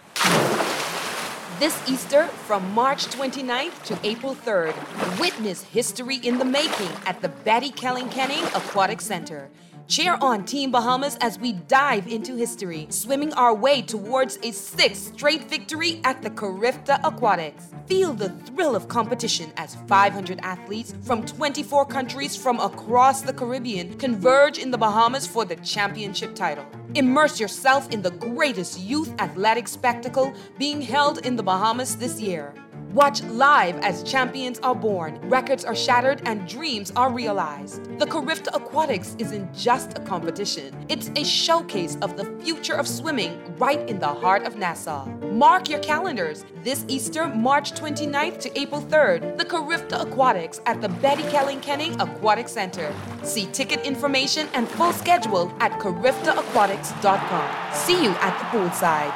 This Easter, from March twenty-ninth to April third, witness history in the making at the Betty Kelling-Kenning Aquatic Center. Cheer on Team Bahamas as we dive into history, swimming our way towards a sixth straight victory at the Carifta Aquatics. Feel the thrill of competition as five hundred athletes from twenty-four countries from across the Caribbean converge in the Bahamas for the championship title. Immerse yourself in the greatest youth athletic spectacle being held in the Bahamas this year. Watch live as champions are born, records are shattered, and dreams are realized. The Carifta Aquatics isn't just a competition. It's a showcase of the future of swimming right in the heart of Nassau. Mark your calendars. This Easter, March twenty-ninth to April third, the Carifta Aquatics at the Betty Kelling-Kenning Aquatic Center. See ticket information and full schedule at carifta aquatics dot com. See you at the poolside.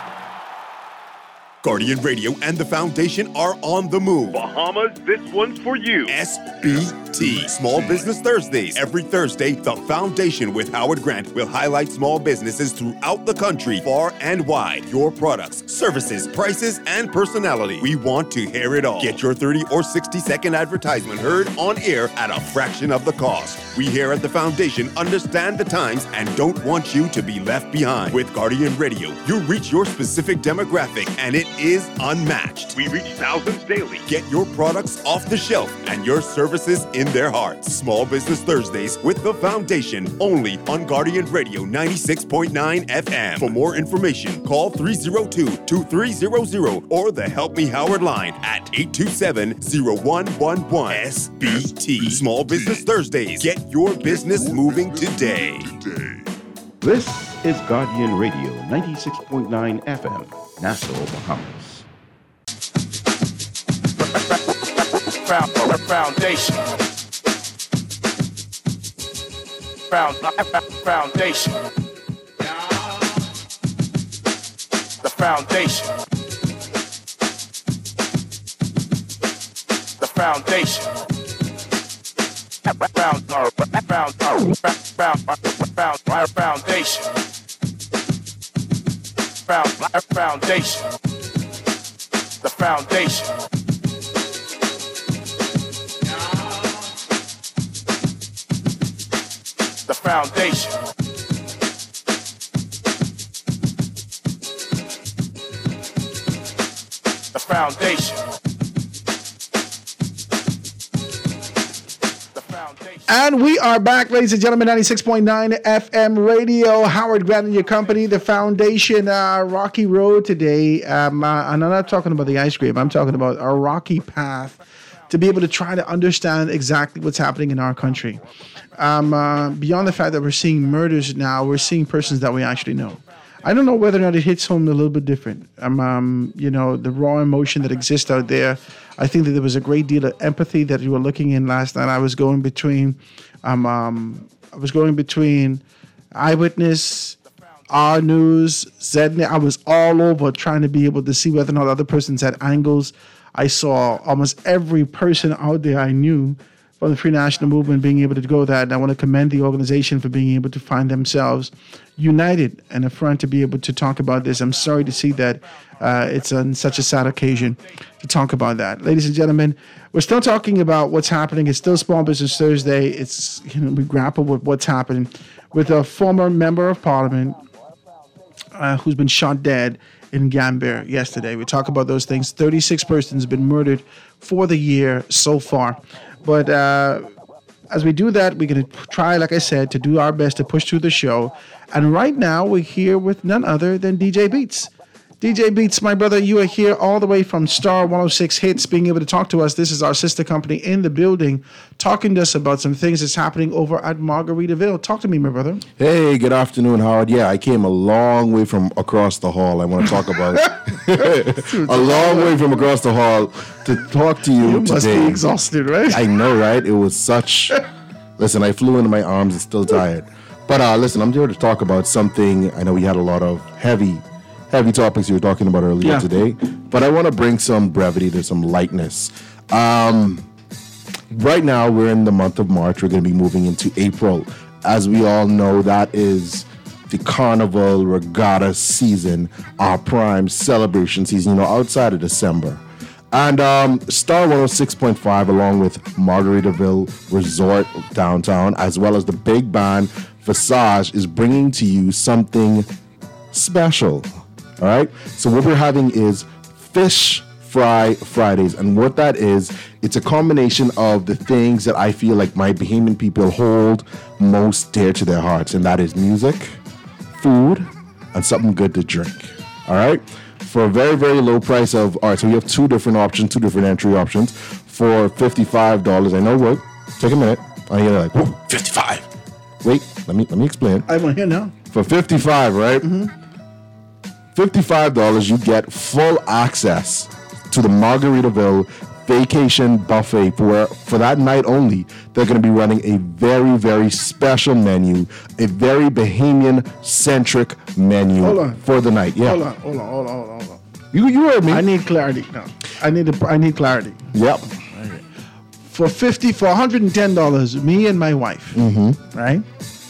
Guardian Radio and the Foundation are on the move. Bahamas, this one's for you. S B T, Small Business Thursdays. Every Thursday, the Foundation with Howard Grant will highlight small businesses throughout the country, far and wide. Your products, services, prices, and personality. We want to hear it all. Get your thirty or sixty second advertisement heard on air at a fraction of the cost. We here at the Foundation understand the times and don't want you to be left behind. With Guardian Radio, you reach your specific demographic and it is unmatched. We reach thousands daily. Get your products off the shelf and your services in their hearts. Small Business Thursdays with the Foundation, only on Guardian Radio ninety-six point nine F M. For more information, call three oh two, two three zero zero or the Help Me Howard line at eight two seven, zero one one one. S B T, Small Business Thursdays. Get your business moving today. This is Guardian Radio ninety-six point nine F M, Nassau, Bahamas. Foundation. Found, foundation. The foundation. The foundation. Found, found, found, found, found, foundation. Found, foundation. The foundation. The foundation. The foundation. And we are back, ladies and gentlemen, ninety-six point nine F M radio. Howard Grant and your company, the Foundation, uh, rocky road today. Um, uh, and I'm not talking about the ice cream. I'm talking about a rocky path to be able to try to understand exactly what's happening in our country. Um, uh, beyond the fact that we're seeing murders now, we're seeing persons that we actually know. I don't know whether or not it hits home a little bit different. Um, um, you know, the raw emotion that exists out there. I think that there was a great deal of empathy that you were looking in last night. I was going between, um, um, I was going between Eyewitness, R News, Zednet. I was all over trying to be able to see whether or not other persons had angles. I saw almost every person out there I knew from the Free National Movement being able to go that. And I want to commend the organization for being able to find themselves united and a front to be able to talk about this. I'm sorry to see that uh, it's on such a sad occasion to talk about that. Ladies and gentlemen, we're still talking about what's happening. It's still Small Business Thursday. It's, you know, we grapple with what's happening with a former member of parliament uh, who's been shot dead in Gambia yesterday. We talk about those things. thirty-six persons have been murdered for the year so far. But uh, as we do that, we're going to try, like I said, to do our best to push through the show. And right now, we're here with none other than D J Beats. D J Beats, my brother, you are here all the way from Star one oh six Hits, being able to talk to us. This is our sister company in the building, talking to us about some things that's happening over at Margaritaville. Talk to me, my brother. Hey, good afternoon, Howard. Yeah, I came a long way from across the hall. I want to talk about a long way from across the hall to talk to you, You today. must be exhausted, right? I know, right? It was such... Listen, I flew into my arms and still tired. But uh, listen, I'm here to talk about something. I know we had a lot of heavy... heavy topics you were talking about earlier Yeah. today, but I want to bring some brevity to some lightness. Um, right now, we're in the month of March. We're going to be moving into April. As we all know, that is the carnival regatta season, our prime celebration season, you know, outside of December. And um, Star one oh six point five, along with Margaritaville Resort downtown, as well as the big band Visage, is bringing to you something special. All right. So what we're having is Fish Fry Fridays. And what that is, it's a combination of the things that I feel like my Bahamian people hold most dear to their hearts. And that is music, food, and something good to drink. All right. For a very, very low price of, all right, so we have two different options, two different entry options for fifty-five dollars. I know what, take a minute. I hear like, whoa, fifty-five. Wait, let me, let me explain. I want to hear now. For fifty-five, right? Mm-hmm. fifty-five dollars, you get full access to the Margaritaville Vacation Buffet. For, for that night only, they're going to be running a very, very special menu, a very Bahamian-centric menu Hold on. for the night. Yeah. Hold on, hold on, hold on, hold on, hold on. You, you heard me. I need clarity. No, I need a, I need clarity. Yep. For fifty, for one hundred ten dollars, me and my wife, Mm-hmm. right?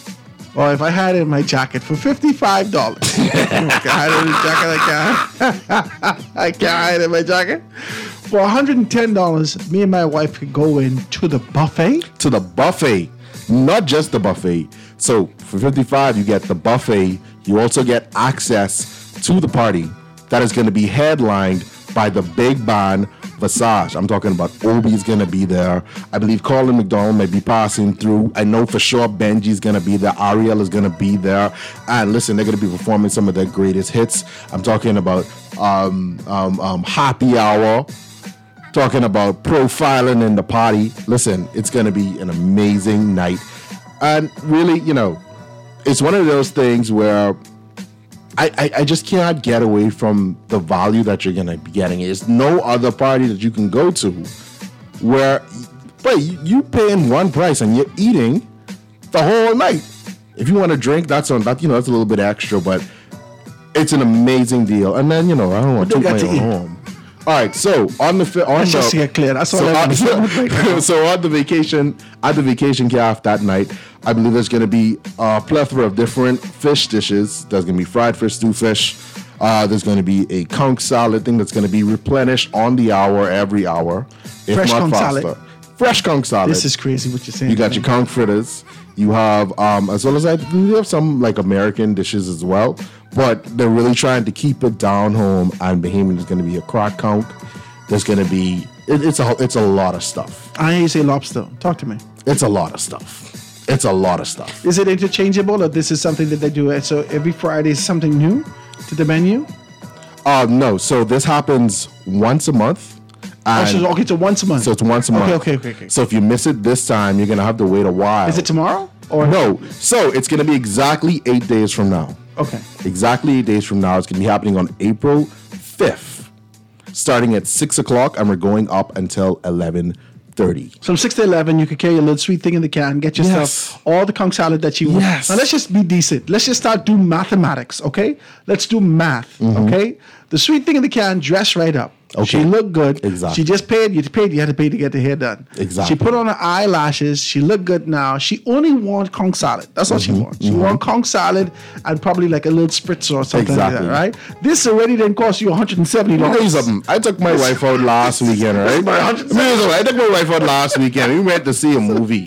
Or if I had it in my jacket for fifty-five dollars. Can I hide it in the jacket? I can't. I can't hide it in my jacket. For one hundred ten dollars, me and my wife could go in to the buffet. To the buffet, not just the buffet. So for fifty-five, you get the buffet. You also get access to the party that is going to be headlined by the big band Visage. I'm talking about Obi's going to be there. I believe Colin McDonald might be passing through. I know for sure Benji's going to be there. Ariel is going to be there. And listen, they're going to be performing some of their greatest hits. I'm talking about um, um, um, Happy Hour. Talking about profiling in the party. Listen, it's going to be an amazing night. And really, you know, it's one of those things where I, I, I just cannot get away from the value that you're going to be getting. There's no other party that you can go to where, but you, you paying one price and you're eating the whole night. If you want to drink, that's on that. You know, that's a little bit extra, but it's an amazing deal. And then, you know, I don't want to What toot they my got to own eat? home. All right, so on the fi- on Let's the just get clear. That's all so, I on, want to say right now. so on the vacation at the vacation calf that night, I believe there's going to be a plethora of different fish dishes. There's going to be fried fish, stew fish. Uh, there's going to be a conch salad thing that's going to be replenished on the hour every hour, if Fresh not conch faster. salad. Fresh conch salad. This is crazy what you're saying. You got your conch fritters. You have, um, as well as I believe you have some like American dishes as well. But they're really trying to keep it down home. And Bahamian is going to be a crack conch. There's going to be, it, it's a it's a lot of stuff. I hear you say lobster. Talk to me. It's a lot of stuff. It's a lot of stuff. Is it interchangeable, or this is something that they do? So every Friday is something new to the menu? Uh, no, so this happens once a month. Oh, so, okay, so once a month. So it's once a month. Okay, okay, okay, okay. So if you miss it this time, you're going to have to wait a while. Is it tomorrow? Or No. So it's going to be exactly eight days from now. Okay. Exactly eight days from now. It's going to be happening on April fifth. Starting at six o'clock, and we're going up until eleven thirty. From six to eleven, you could carry a little sweet thing in the can, get yourself Yes. all the conch salad that you want. Yes. Now, let's just be decent. Let's just start doing mathematics, okay? Let's do math, Mhm. okay? The sweet thing in the can, dress right up. Okay. She looked good. Exactly. She just paid. You paid. You had to pay to get the hair done. Exactly. She put on her eyelashes. She looked good now. She only wants conch salad. That's all she Mhm, wants. She mhm. wants conch salad and probably like a little spritz or something Exactly. like that, right? This already didn't cost you one hundred seventy Let me dollars. tell you something. I took my wife out last weekend, right? Let me tell you something. I took my wife out last weekend. We went to see a movie.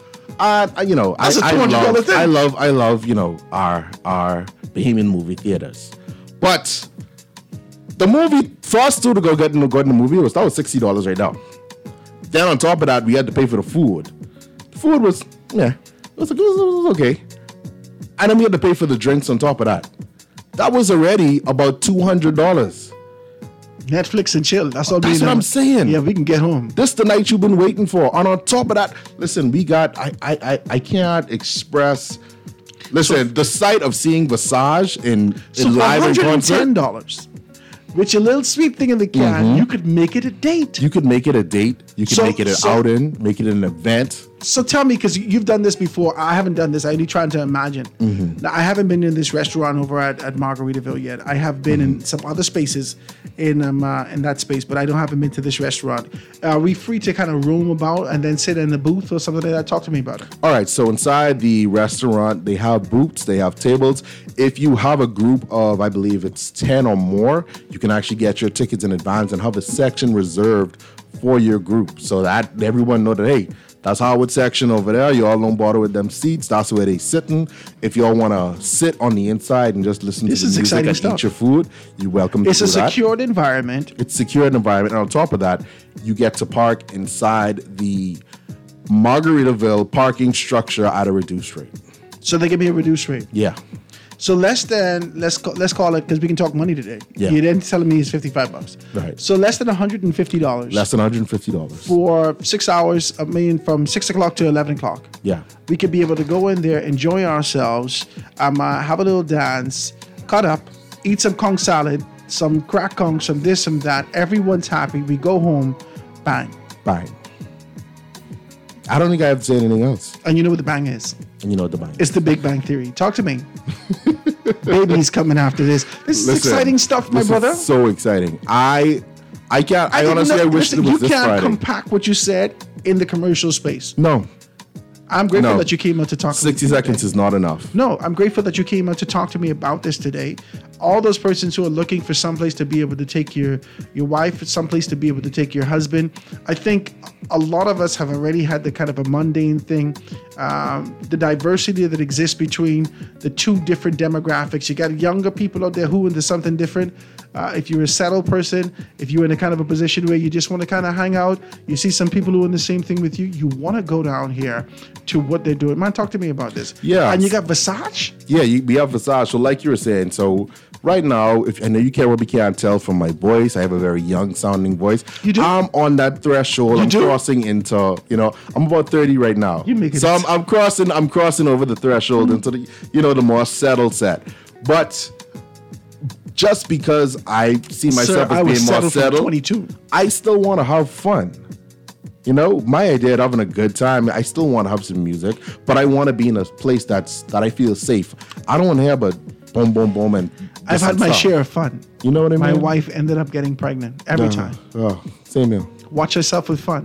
Uh, you know, I, That's a I two hundred dollars love, thing. I love, I love, you know, our our Bahamian movie theaters. But the movie for us two to go get in, go in the movie was that was sixty dollars right now. Then on top of that, we had to pay for the food. The food was, yeah, it was, it was, it was okay. And then we had to pay for the drinks on top of that. That was already about two hundred dollars. Netflix and chill. That's all. That's what I'm saying. Yeah, we can get home. This the night you've been waiting for. And on top of that, listen, we got, I I I, I can't express, listen, so, the sight of seeing Visage in, so in live in concert. one hundred ten dollars. With your little sweet thing in the can, mm-hmm. you could make it a date. You could make it a date. You could so, make it an so, outing, make it an event. So tell me, because you've done this before. I haven't done this. I'm only trying to imagine. Mm-hmm. Now, I haven't been in this restaurant over at, at Margaritaville yet. I have been mm-hmm. in some other spaces in um uh, in that space, but I don't haven't been to this restaurant. Are we free to kind of roam about and then sit in the booth or something like that? Talk to me about it. All right. So inside the restaurant, they have booths, they have tables. If you have a group of, I believe it's ten or more, you can actually get your tickets in advance and have a section reserved for your group, so that everyone know that, hey, that's Howard section over there. You all don't bother with them seats. That's where they sitting. If y'all want to sit on the inside and just listen this to the music and stuff. eat your food, you're welcome to it's do a that. secured environment. It's a secured environment. And on top of that, you get to park inside the Margaritaville parking structure at a reduced rate. So they give me a reduced rate? Yeah. So less than, let's call, let's call it, because we can talk money today. Yeah. You're then telling me it's fifty-five bucks. Right. So less than one hundred fifty dollars. Less than one hundred fifty dollars. For six hours, I mean, from six o'clock to eleven o'clock. Yeah. We could be able to go in there, enjoy ourselves, um, uh, have a little dance, cut up, eat some Kong salad, some crack Kong, some this, some that. Everyone's happy. We go home, bang. Bang. I don't think I have to say anything else. And you know what the bang is? And you know what the bang is. It's the Big Bang Theory. Talk to me. Baby's coming after this. This is Listen, exciting stuff, my this brother. Is so exciting. I I can't, I, I honestly, know, I wish listen, it was this Friday. You Friday. can't compact what you said in the commercial space. No. I'm grateful no. that you came out to talk to me sixty seconds is not enough. No, I'm grateful that you came out to talk to me about this today. All those persons who are looking for someplace to be able to take your, your wife, someplace to be able to take your husband. I think a lot of us have already had the kind of a mundane thing. Um, the diversity that exists between the two different demographics. You got younger people out there who into something different. Uh, if you're a settled person, if you're in a kind of a position where you just want to kind of hang out, you see some people who are in the same thing with you, you want to go down here to what they're doing. Man, talk to me about this. Yeah. And you got Visage? Yeah, you, we have Visage. So like you were saying, so right now, if I know you can't really can't tell from my voice, I have a very young sounding voice. You do? I'm on that threshold. You I'm do? crossing into, you know, I'm about thirty right now. You make it. So I'm, I'm crossing, I'm crossing over the threshold mm-hmm. into the, you know, the more settled set. But just because I see myself Sir, as I being was more settled settled, twenty-two. I still want to have fun. You know, my idea of having a good time, I still want to have some music, but I want to be in a place that's that I feel safe. I don't want to have a boom, boom, boom, and I've had my stuff. share of fun. You know what I mean? My wife ended up getting pregnant every uh, time. Oh, same here. Watch yourself with fun.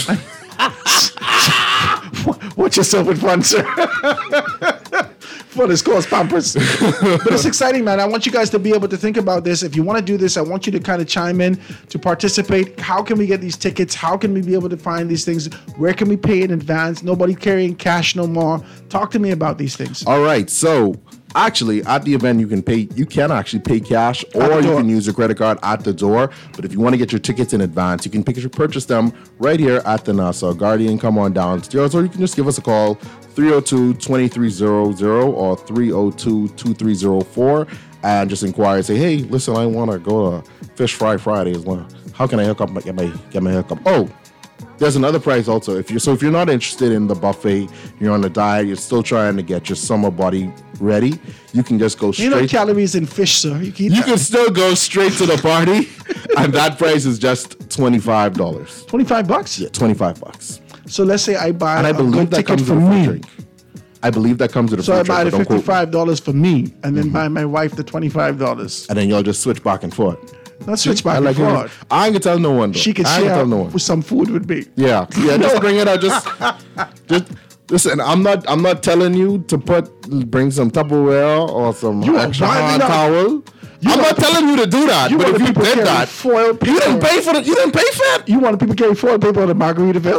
Watch yourself with fun, sir. Fun is called Pampers. But it's exciting, man. I want you guys to be able to think about this. If you want to do this, I want you to kind of chime in to participate. How can we get these tickets? How can we be able to find these things? Where can we pay in advance? Nobody carrying cash no more. Talk to me about these things. All right. So actually, at the event, you can pay. You can actually pay cash, or you can use your credit card at the door. But if you want to get your tickets in advance, you can pick, purchase them right here at the Nassau Guardian. Come on downstairs, or you can just give us a call, three oh two, two three zero zero or three oh two, two three zero four, and just inquire and say, hey, listen, I want to go to Fish Fry Friday as well. How can I hook up my, get my get my hookup? Oh, there's another price also. If you're so if you're not interested in the buffet, you're on a diet, you're still trying to get your summer body ready, you can just go straight. You know calories in fish, sir. You can, you can still go straight to the party, and that price is just twenty-five dollars. twenty-five bucks? Yeah, twenty-five bucks. So let's say I buy and I a believe good that ticket comes for with a free me. drink. I believe that comes with a so free I buy drink. the fifty-five dollars for me, and then mm-hmm. buy my wife the twenty-five dollars. And then y'all just switch back and forth. Not switch back I like and forth. I ain't gonna tell no one though. She could I ain't share tell no one. with some food with me. Yeah, yeah. Just bring it out. Just, just listen. I'm not. I'm not telling you to put bring some Tupperware or some You are extra wilding hard out. towel. You I'm want- not telling you to do that. You But want if you people did carry that, foil paper. you didn't pay for it. You didn't pay for it. You want people carry foil paper on the Margaritaville?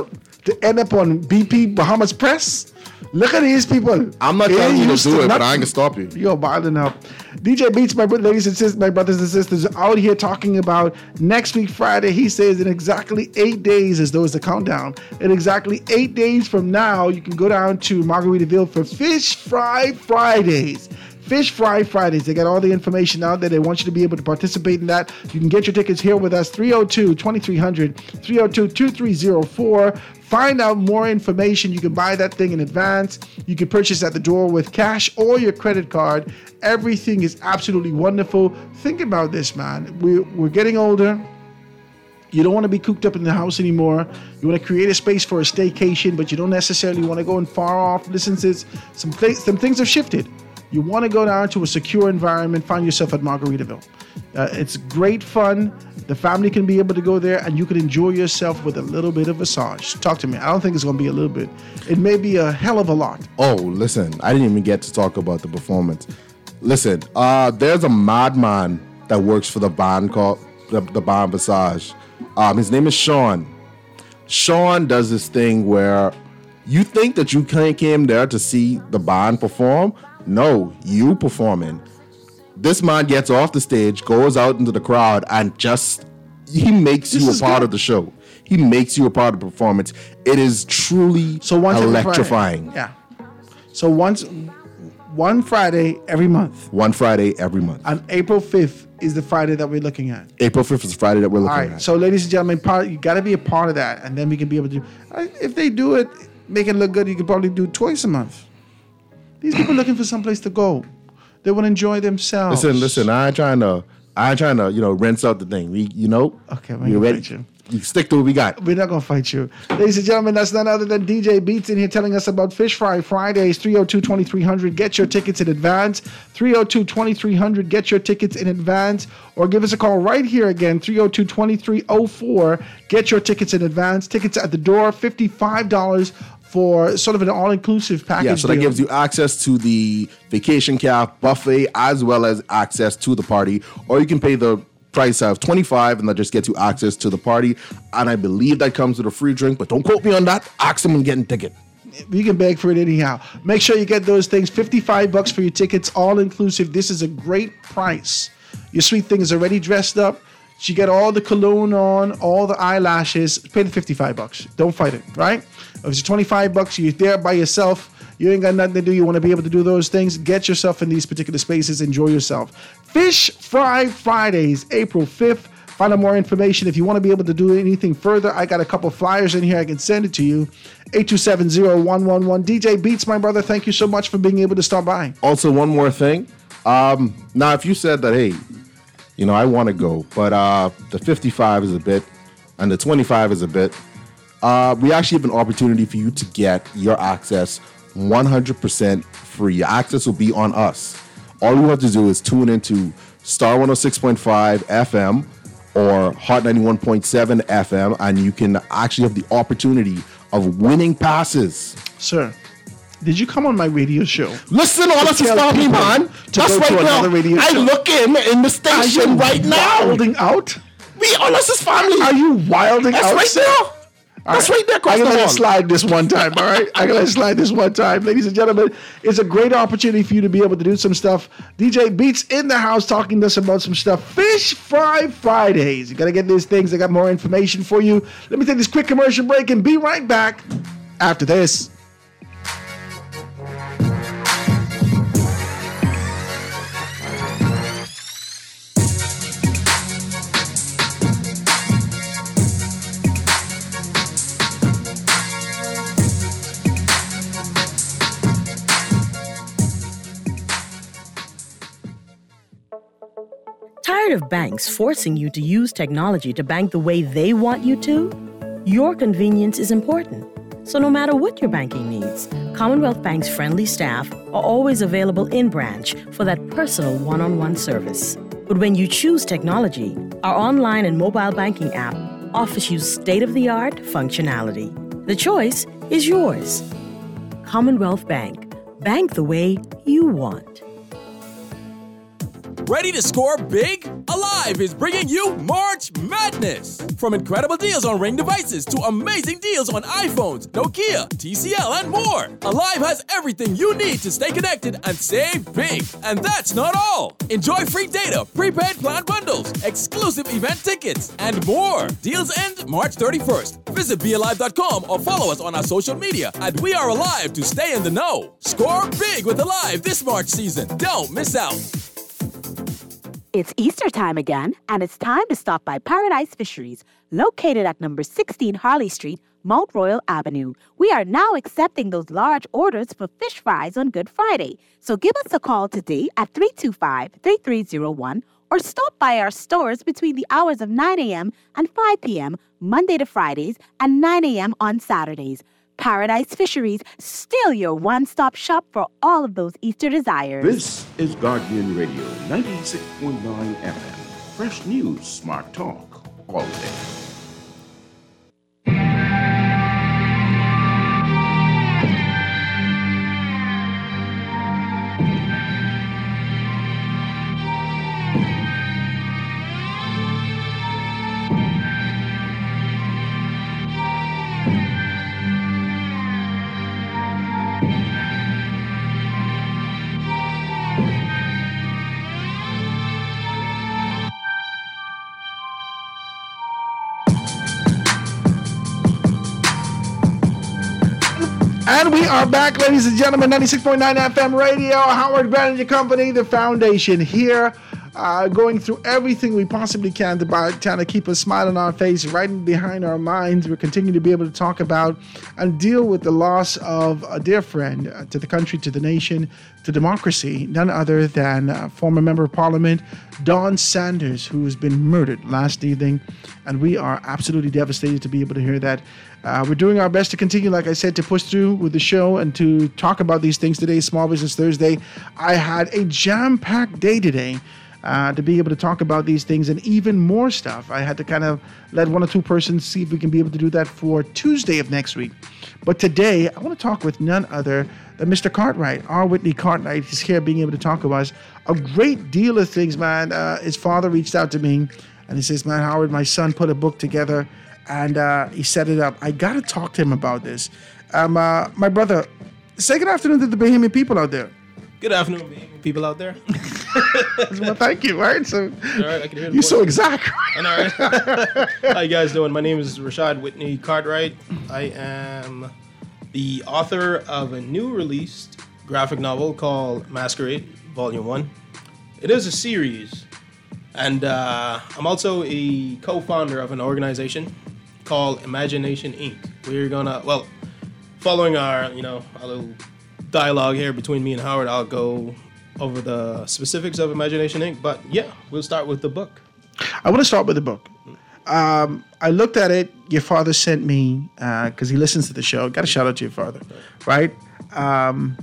to end up on B P Bahamas Press. Look at these people. I'm not telling you to do it, but I ain't gonna stop you. You're wilding out. D J Beats, my ladies and sisters, my brothers and sisters, out here talking about next week Friday. He says in exactly eight days, as though it's the countdown. In exactly eight days from now, you can go down to Margaritaville for Fish Fry Fridays. Fish Fry Fridays. They got all the information out there. They want you to be able to participate in that. You can get your tickets here with us, three oh two, twenty-three hundred, three oh two, two three oh four. Find out more information. You can buy that thing in advance. You can purchase at the door with cash or your credit card. Everything is absolutely wonderful. Think about this, man. We're, we're getting older. You don't want to be cooped up in the house anymore. You want to create a space for a staycation, but you don't necessarily want to go in far off. Listen, since some, th- some things have shifted. You want to go down to a secure environment, find yourself at Margaritaville. Uh, it's great fun. The family can be able to go there, and you can enjoy yourself with a little bit of massage. Talk to me. I don't think it's going to be a little bit. It may be a hell of a lot. Oh, listen. I didn't even get to talk about the performance. Listen, uh, there's a madman that works for the band called the, the Band Massage. Um, his name is Sean. Sean does this thing where you think that you came there to see the band perform. No, you performing. This man gets off the stage, goes out into the crowd, and just, he makes this you a part good. of the show. He makes you a part of the performance. It is truly so once electrifying. Yeah. So once, one Friday every month. One Friday every month. And April fifth is the Friday that we're looking at. April fifth is the Friday that we're looking All right. at. So ladies and gentlemen, part, you got to be a part of that, and then we can be able to do, if they do it, make it look good, you can probably do twice a month. These people looking for someplace to go. They want to enjoy themselves. Listen, listen. I ain't trying to. I ain't trying to. You know, rinse out the thing. We, you know. Okay, man. You ready? You. you stick to what we got. We're not gonna fight you, ladies and gentlemen. That's none other than D J Beats in here telling us about Fish Fry Fridays. three oh two, twenty-three hundred. Get your tickets in advance. three oh two, twenty-three hundred. Get your tickets in advance, or give us a call right here again. three oh two, twenty-three oh four. Get your tickets in advance. Tickets at the door. fifty-five dollars. For sort of an all-inclusive package. Yeah, so that deal. gives you access to the vacation cap buffet as well as access to the party. Or you can pay the price of twenty-five dollars and that just gets you access to the party. And I believe that comes with a free drink, but don't quote me on that. Ask someone getting a ticket. You can beg for it anyhow. Make sure you get those things. fifty-five bucks for your tickets, all-inclusive. This is a great price. Your sweet thing is already dressed up. She got all the cologne on, all the eyelashes. Pay the fifty-five bucks. Don't fight it, right? If it's twenty-five bucks, you're there by yourself. You ain't got nothing to do. You want to be able to do those things. Get yourself in these particular spaces. Enjoy yourself. Fish Fry Fridays, April fifth. Find out more information. If you want to be able to do anything further, I got a couple flyers in here. I can send it to you. eight two seven, oh one one one. D J Beats, my brother, thank you so much for being able to stop by. Also, one more thing. Um, now, if you said that, hey, you know, I want to go, but uh, the fifty-five is a bit, and the twenty-five is a bit. Uh, we actually have an opportunity for you to get your access one hundred percent free. Your access will be on us. All you have to do is tune into Star one oh six point five F M or Hot ninety-one point seven F M, and you can actually have the opportunity of winning passes. Sir, did you come on my radio show? Listen, all us is me, man. That's right now. I look in in the station right now. Wilding out? We all us is family. Are you wilding That's out? That's right now. That's right, right there. I'm going to let it slide this one time, all right? I'm going to let it slide this one time. Ladies and gentlemen, it's a great opportunity for you to be able to do some stuff. D J Beats in the house talking to us about some stuff. Fish Fry Fridays. You got to get these things. I got more information for you. Let me take this quick commercial break and be right back after this. Tired of banks forcing you to use technology to bank the way they want you to? Your convenience is important. So no matter what your banking needs, Commonwealth Bank's friendly staff are always available in branch for that personal one-on-one service. But when you choose technology, our online and mobile banking app offers you state-of-the-art functionality. The choice is yours. Commonwealth Bank. Bank the way you want. Ready to score big? Alive is bringing you March Madness. From incredible deals on Ring devices to amazing deals on iPhones, Nokia, T C L, and more. Alive has everything you need to stay connected and save big. And that's not all. Enjoy free data, prepaid plan bundles, exclusive event tickets, and more. Deals end March thirty-first. Visit be alive dot com or follow us on our social media at We Are Alive to stay in the know. Score big with Alive this March season. Don't miss out. It's Easter time again, and it's time to stop by Paradise Fisheries, located at number sixteen Harley Street, Mount Royal Avenue. We are now accepting those large orders for fish fries on Good Friday. So give us a call today at three two five, three three zero one or stop by our stores between the hours of nine a.m. and five p.m. Monday to Fridays and nine a.m. on Saturdays. Paradise Fisheries, still your one-stop shop for all of those Easter desires. This is Guardian Radio, ninety-six point nine F M. Fresh news, smart talk, all day. And we are back, ladies and gentlemen, ninety-six point nine F M radio, Howard Grant and your company, the foundation here, uh, going through everything we possibly can to, buy, trying to keep a smile on our face, right behind our minds. We're continuing to be able to talk about and deal with the loss of a dear friend uh, to the country, to the nation, to democracy, none other than uh, former Member of Parliament, Don Sanders, who has been murdered last evening. And we are absolutely devastated to be able to hear that. Uh, we're doing our best to continue, like I said, to push through with the show and to talk about these things today, Small Business Thursday. I had a jam-packed day today uh, to be able to talk about these things and even more stuff. I had to kind of let one or two persons see if we can be able to do that for Tuesday of next week. But today, I want to talk with none other than Mister Cartwright, R. Whitney Cartwright. He's here being able to talk about a great deal of things, man. Uh, his father reached out to me and he says, man, Howard, my son put a book together and uh, he set it up. I got to talk to him about this. Um, uh, my brother, say good afternoon to the Bahamian people out there. Good afternoon, Bahamian people out there. Well, thank you. Right? So, all right, I can hear the you're voice. so exact. All right. How you guys doing? My name is Rashad Whitney Cartwright. I am the author of a new released graphic novel called Masquerade, Volume one. It is a series, and uh, I'm also a co-founder of an organization called Imagination Incorporated. We're gonna, well, following our, you know, our little dialogue here between me and Howard, I'll go over the specifics of Imagination Incorporated. But yeah, we'll start with the book. I want to start with the book. Um, I looked at it. Your father sent me, because uh, he listens to the show. Got a shout out to your father, right? Um,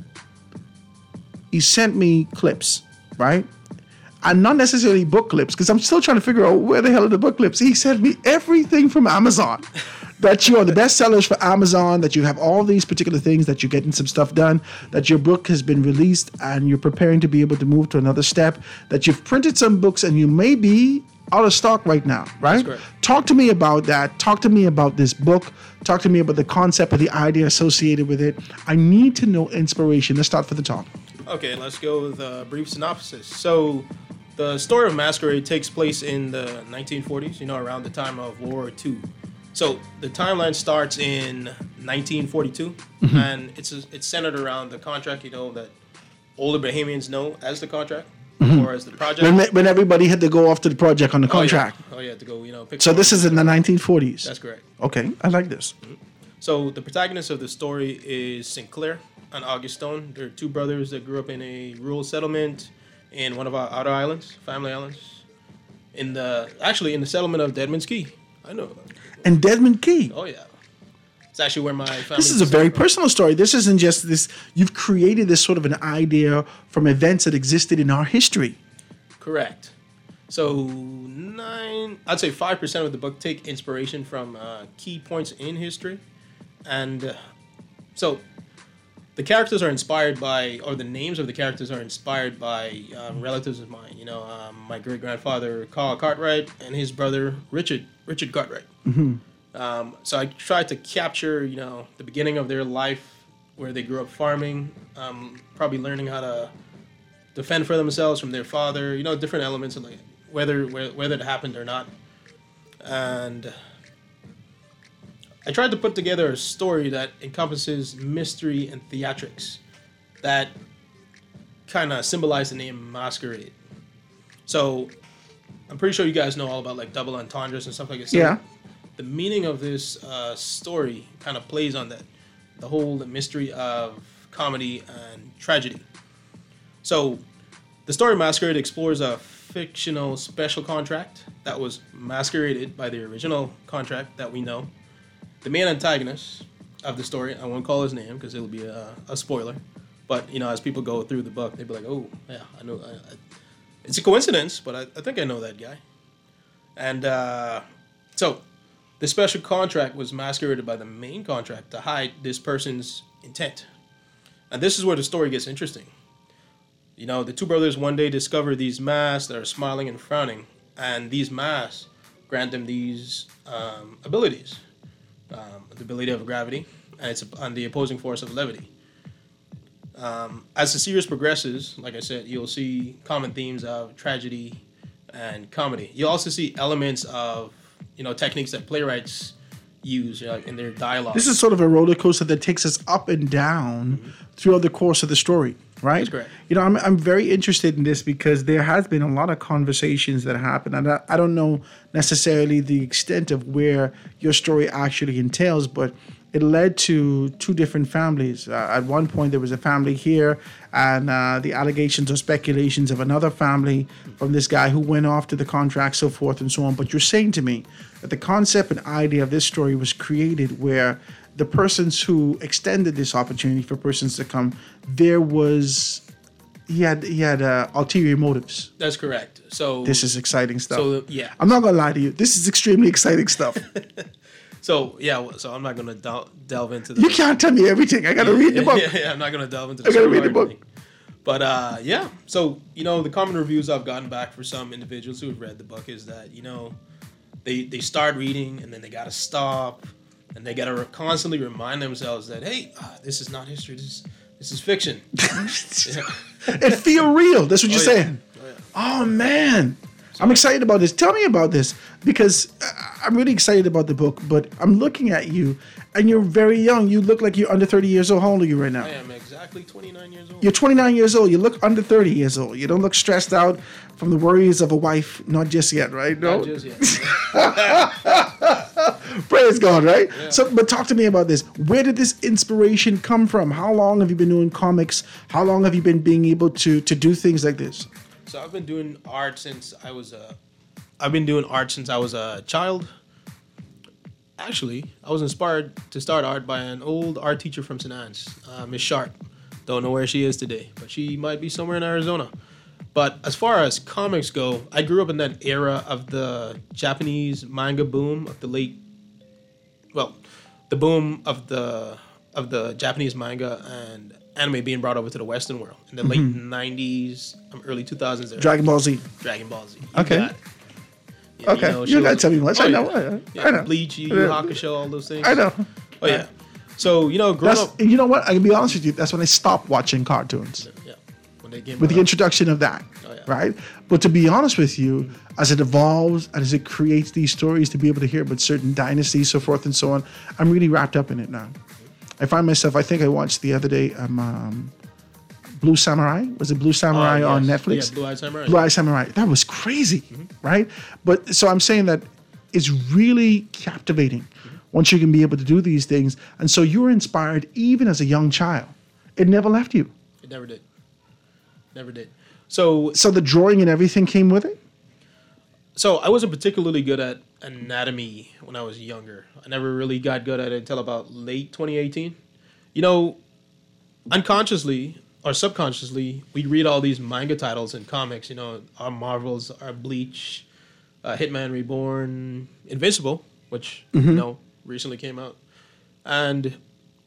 he sent me clips, right? And not necessarily book clips, because I'm still trying to figure out where the hell are the book clips. He sent me everything from Amazon. That you are the best sellers for Amazon, that you have all these particular things, that you're getting some stuff done, that your book has been released and you're preparing to be able to move to another step, that you've printed some books and you may be out of stock right now, right? Talk to me about that. Talk to me about this book. Talk to me about the concept or the idea associated with it. I need to know inspiration. Let's start from the top. Okay, let's go with a brief synopsis. So the story of Masquerade takes place in the nineteen forties, you know, around the time of World War Two. So the timeline starts in nineteen forty-two, mm-hmm. and it's it's centered around the contract, you know, that older Bahamians know as the contract, mm-hmm. or as the project. When, when everybody had to go off to the project on the contract. Oh, yeah, oh, yeah to go, you know. Pick so this is in the nineteen forties? That's correct. Okay, I like this. Mm-hmm. So the protagonist of the story is Sinclair and August Stone. They're two brothers that grew up in a rural settlement in one of our outer islands, family islands, in the actually in the settlement of Deadman's Key. I know. And Deadman Key. Oh, yeah. It's actually where my family... This is a very personal story. This isn't just this... You've created this sort of an idea from events that existed in our history. Correct. So, nine... I'd say five percent of the book take inspiration from uh, key points in history. And uh, so, the characters are inspired by, or the names of the characters are inspired by um, relatives of mine. You know, um, my great grandfather Carl Cartwright and his brother Richard Richard Cartwright. Mm-hmm. Um, so I tried to capture, you know, the beginning of their life, where they grew up farming, um, probably learning how to defend for themselves from their father. You know, different elements of like whether whether it happened or not, and I tried to put together a story that encompasses mystery and theatrics that kind of symbolize the name Masquerade. So I'm pretty sure you guys know all about like double entendres and stuff like that. So Yeah. The meaning of this uh, story kind of plays on that, the whole the mystery of comedy and tragedy. So the story Masquerade explores a fictional special contract that was masqueraded by the original contract that we know. The main antagonist of the story, I won't call his name because it'll be a, a spoiler, but you know, as people go through the book, they'll be like, "Oh, yeah, I know." I, I, it's a coincidence, but I, I think I know that guy. And uh, so, the special contract was masqueraded by the main contract to hide this person's intent. And this is where the story gets interesting. You know, the two brothers one day discover these masks that are smiling and frowning, and these masks grant them these um, abilities. Um, the ability of gravity, and it's on the opposing force of levity. Um, as the series progresses, like I said, you'll see common themes of tragedy and comedy. You'll also see elements of, you know, techniques that playwrights use, you know, in their dialogue. This is sort of a roller coaster that takes us up and down mm-hmm. throughout the course of the story, right? That's correct. You know, I'm I'm very interested in this because there has been a lot of conversations that happen, and I, I don't know necessarily the extent of where your story actually entails, but it led to two different families. Uh, at one point, there was a family here, and uh, the allegations or speculations of another family from this guy who went off to the contract, so forth and so on. But you're saying to me that the concept and idea of this story was created where the persons who extended this opportunity for persons to come, there was he had he had uh, ulterior motives. That's correct. So this is exciting stuff. So yeah, I'm not gonna lie to you. This is extremely exciting stuff. So yeah, well, so I'm not gonna del- delve into the. You can't tell me everything. I gotta yeah, read the yeah, book. Yeah, yeah, I'm not gonna delve into. The I gotta read the book. Thing. But uh, yeah, so you know, the common reviews I've gotten back for some individuals who have read the book is that, you know, they they start reading and then they gotta stop and they gotta re- constantly remind themselves that, hey, uh, this is not history. This is this is fiction. Yeah. It feel real. That's what you're Oh, yeah. saying. Oh, yeah. Oh man, I'm excited about this. Tell me about this because uh, I'm really excited about the book. But I'm looking at you, and you're very young. You look like you're under thirty years old. How old are you right now? I am exactly twenty-nine years old. You're twenty-nine years old. You look under thirty years old. You don't look stressed out from the worries of a wife. Not just yet, right? No. Not just yet. Praise God, right? Yeah. So, but talk to me about this. Where did this inspiration come from? How long have you been doing comics? How long have you been being able to to do things like this? So I've been doing art since I was a. I've been doing art since I was a child. Actually, I was inspired to start art by an old art teacher from Saint Anne's, uh, Miss Sharp. Don't know where she is today, but she might be somewhere in Arizona. But as far as comics go, I grew up in that era of the Japanese manga boom of the late, well, the boom of the of the Japanese manga and anime being brought over to the Western world in the Mhm. late nineties, um, early two thousands. Era. Dragon Ball Z. Dragon Ball Z. You Okay. got it. Yeah, Okay. You shows- gotta tell me much. I know. I- Yeah, I know. Bleach, Yu I Yu know. Hakusho, all those things. I know. Oh yeah. So you know, growing That's, up, you know what? I can be honest with you. That's when I stopped watching cartoons. yeah, when they came With the out. introduction of that, Oh, yeah. right? But to be honest with you, as it evolves and as it creates these stories to be able to hear about certain dynasties, so forth and so on, I'm really wrapped up in it now. I find myself. I think I watched the other day. Um, um, Blue Samurai. Was it Blue Samurai Oh, on yes. Netflix? Yeah, Blue Eye Samurai. Blue Eye Samurai. That was crazy, Mm-hmm. right? But so I'm saying that it's really captivating Mm-hmm. once you can be able to do these things. And so you were inspired even as a young child. It never left you. It never did. Never did. So So the drawing and everything came with it? So I wasn't particularly good at anatomy when I was younger. I never really got good at it until about late twenty eighteen. You know, unconsciously or subconsciously, we'd read all these manga titles and comics, you know, our Marvels, our Bleach, uh, Hitman Reborn, Invincible, which, you Mhm. know, recently came out. And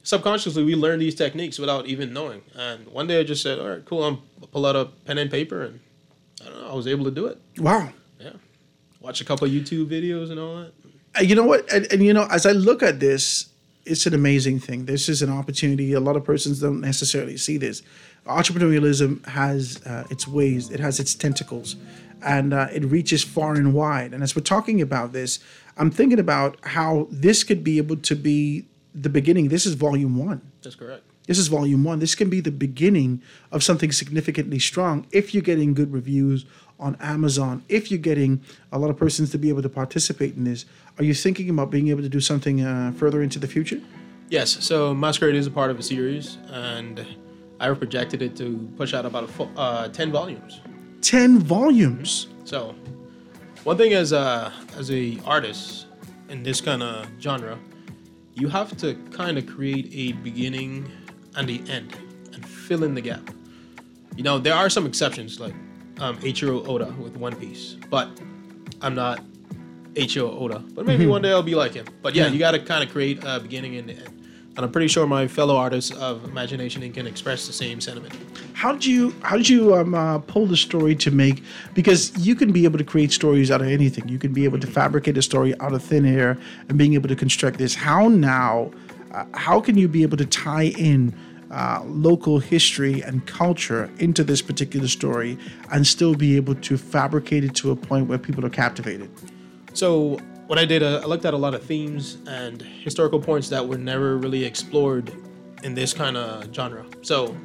subconsciously we learn these techniques without even knowing. And one day I just said, all right, cool, I'm I'll pull out a pen and paper, and I don't know, I was able to do it. Wow. Yeah. Watch a couple of YouTube videos and all that. Uh, You know what? And, and you know, as I look at this, it's an amazing thing. This is an opportunity. A lot of persons don't necessarily see this. Entrepreneurialism has uh, its ways. It has its tentacles, and uh, it reaches far and wide. And as we're talking about this, I'm thinking about how this could be able to be the beginning. This is volume one. That's correct. This is volume one. This can be the beginning of something significantly strong if you're getting good reviews on Amazon, if you're getting a lot of persons to be able to participate in this. Are you thinking about being able to do something uh, further into the future? Yes, so Masquerade is a part of a series, and I projected it to push out about a fo- uh, ten volumes. ten volumes? So, one thing as a, as a artist in this kind of genre, you have to kind of create a beginning and the end and fill in the gap. You know, there are some exceptions, like um, Eiichiro Oda with One Piece, but I'm not Eiichiro Oda. But maybe Mhm. one day I'll be like him. But yeah, Yeah. you got to kind of create a beginning and the end. And I'm pretty sure my fellow artists of Imagination Incorporated can express the same sentiment. How did you how did you um, uh, pull the story to make? Because you can be able to create stories out of anything. You can be able to fabricate a story out of thin air and being able to construct this. How now? Uh, how can you be able to tie in uh, local history and culture into this particular story and still be able to fabricate it to a point where people are captivated? So what I did, uh, I looked at a lot of themes and historical points that were never really explored in this kind of genre. So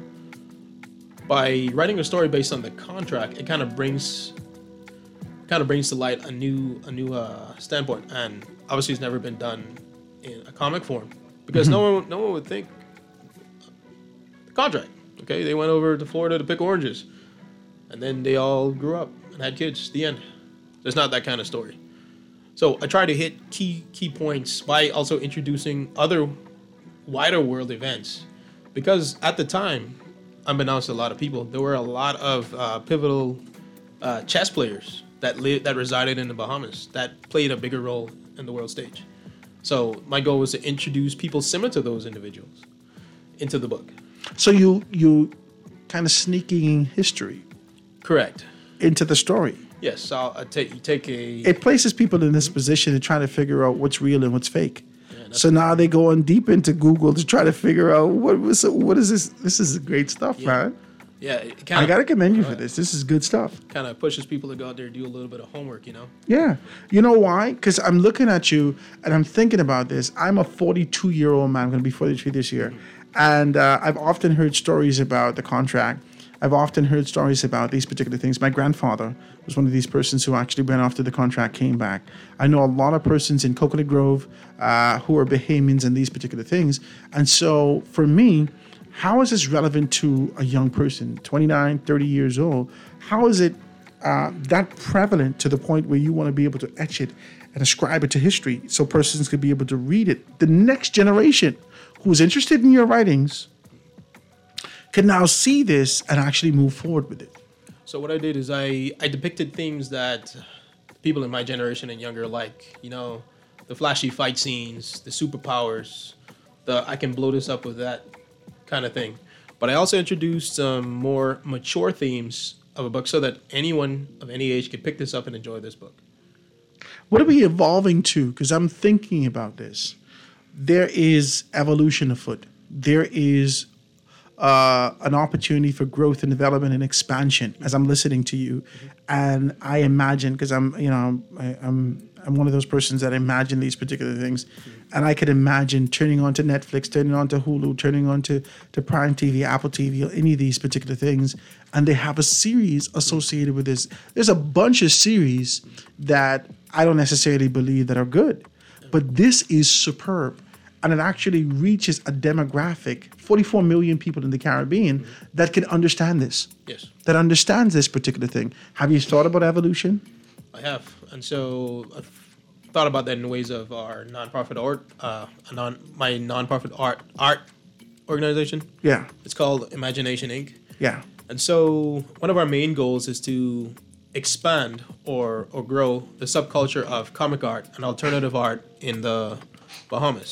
by writing a story based on the contract, it kind of brings kind of brings to light a new a new uh, standpoint, and obviously it's never been done in a comic form because Mhm. no one no one would think the contract. Okay, they went over to Florida to pick oranges, and then they all grew up and had kids. The end. There's not that kind of story. So I try to hit key key points by also introducing other wider world events, because at the time, unbeknownst to a lot of people, there were a lot of uh, pivotal uh, chess players that lived that resided in the Bahamas that played a bigger role in the world stage. So my goal was to introduce people similar to those individuals into the book. So you you kind of sneaking in history, correct, into the story. Yes, so I take you take a It places people in this position to try to figure out what's real and what's fake. So now they go on deep into Google to try to figure out what was what is this? This is great stuff, man. yeah. It I kind gotta of commend you for this. This is good stuff. kind of pushes people to go out there and do a little bit of homework, you know. Yeah. You know why? Because I'm looking at you and I'm thinking about this. I'm a forty-two year old man. I'm going to be forty-three this year. And uh, I've often heard stories about the contract. I've often heard stories about these particular things. My grandfather was one of these persons who actually went after the contract, came back. I know a lot of persons in Coconut Grove uh, who are Bahamians and these particular things. And so for me, how is this relevant to a young person, twenty-nine, thirty years old? How is it uh, that prevalent to the point where you want to be able to etch it and ascribe it to history so persons could be able to read it? The next generation who's interested in your writings can now see this and actually move forward with it. So what I did is I, I depicted themes that people in my generation and younger like, you know, the flashy fight scenes, the superpowers, the I can blow this up with that kind of thing. But I also introduced some more mature themes of a book so that anyone of any age could pick this up and enjoy this book. What are we evolving to? Because I'm thinking about this. There is evolution afoot. There is uh, an opportunity for growth and development and expansion as I'm listening to you. And I imagine, because I'm, you know, I, I'm I'm one of those persons that imagine these particular things. And I could imagine turning on to Netflix, turning on to Hulu, turning on to, to Prime T V, Apple T V, or any of these particular things. And they have a series associated with this. There's a bunch of series that I don't necessarily believe that are good. But this is superb. And it actually reaches a demographic, forty-four million people in the Caribbean, that can understand this. Yes. That understands this particular thing. Have you thought about evolution? I have. And so I've thought about that in ways of our nonprofit art, uh, a non, my nonprofit art art organization. Yeah. It's called Imagination Incorporated. Yeah. And so one of our main goals is to expand or or grow the subculture of comic art and alternative art in the Bahamas.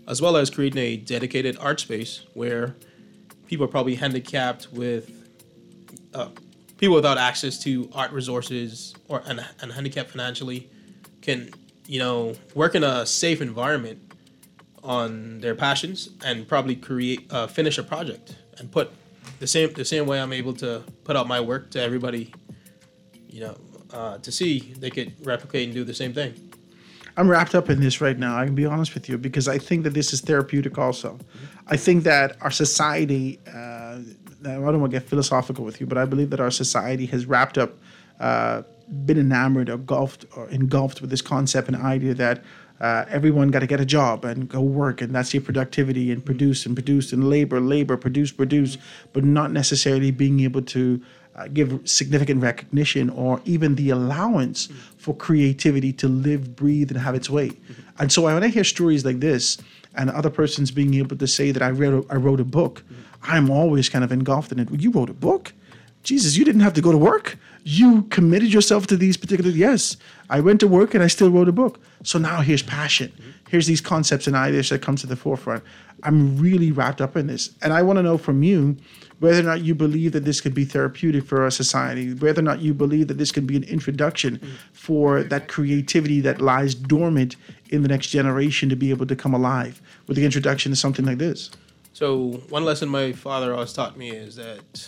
as well as creating a dedicated art space where people are probably handicapped with uh, people without access to art resources or and, and handicapped financially can, you know, work in a safe environment on their passions and probably create uh, finish a project and put the same the same way I'm able to put out my work to everybody, you know, uh, to see they could replicate and do the same thing. I'm wrapped up in this right now. I can be honest with you because I think that this is therapeutic also. Mm-hmm. I think that our society, uh, I don't want to get philosophical with you, but I believe that our society has wrapped up, uh, been enamored or engulfed or engulfed with this concept and idea that uh, everyone got to get a job and go work, and that's your productivity and produce and produce and labor, labor, produce, produce, but not necessarily being able to uh, give significant recognition or even the allowance mm-hmm. for creativity to live, breathe, and have its way. Mm-hmm. And so when I hear stories like this and other persons being able to say that I read, a, I wrote a book, mm-hmm. I'm always kind of engulfed in it. You wrote a book? Jesus, you didn't have to go to work. You committed yourself to these particular, yes, I went to work and I still wrote a book. So now here's passion. Mm-hmm. Here's these concepts and ideas that come to the forefront. I'm really wrapped up in this. And I want to know from you whether or not you believe that this could be therapeutic for our society, whether or not you believe that this could be an introduction mm-hmm. for that creativity that lies dormant in the next generation to be able to come alive with the introduction to something like this. So one lesson my father always taught me is that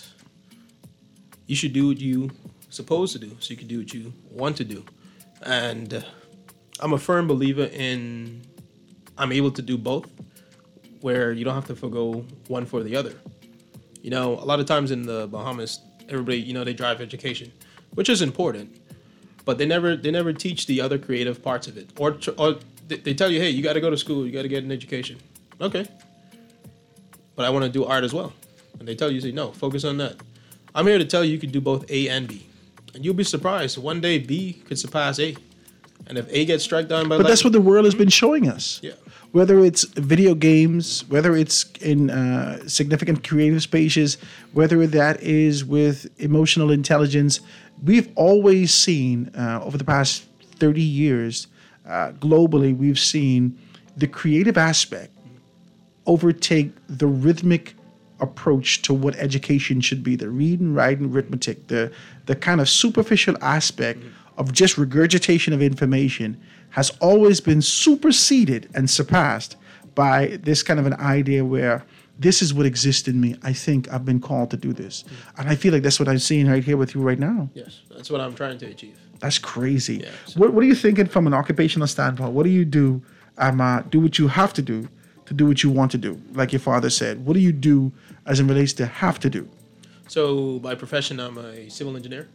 you should do what you supposed to do so you can do what you want to do. And uh, I'm a firm believer in I'm able to do both, where you don't have to forgo one for the other. You know, a lot of times in the Bahamas, everybody, you know, they drive education, which is important, but they never they never teach the other creative parts of it. Or, or they tell you, hey, you got to go to school, you got to get an education. Okay. But I want to do art as well. And they tell you, say, no, focus on that. I'm here to tell you you can do both A and B. And you'll be surprised. One day B could surpass A. And if A gets struck down by But lightning, that's what the world has been showing us. Yeah. Whether it's video games, whether it's in uh, significant creative spaces, whether that is with emotional intelligence, we've always seen uh, over the past thirty years, uh, globally, we've seen the creative aspect overtake the rhythmic approach to what education should be, the reading, writing, arithmetic, the the kind of superficial aspect mm-hmm. of just regurgitation of information has always been superseded and surpassed by this kind of an idea where this is what exists in me. I think I've been called to do this. Mm-hmm. And I feel like that's what I'm seeing right here with you right now. Yes, that's what I'm trying to achieve. That's crazy. Yeah, so. What, what are you thinking from an occupational standpoint? What do you do? Um, uh, do what you have to do to do what you want to do, like your father said. What do you do as it relates to have to do? So by profession, I'm a civil engineer.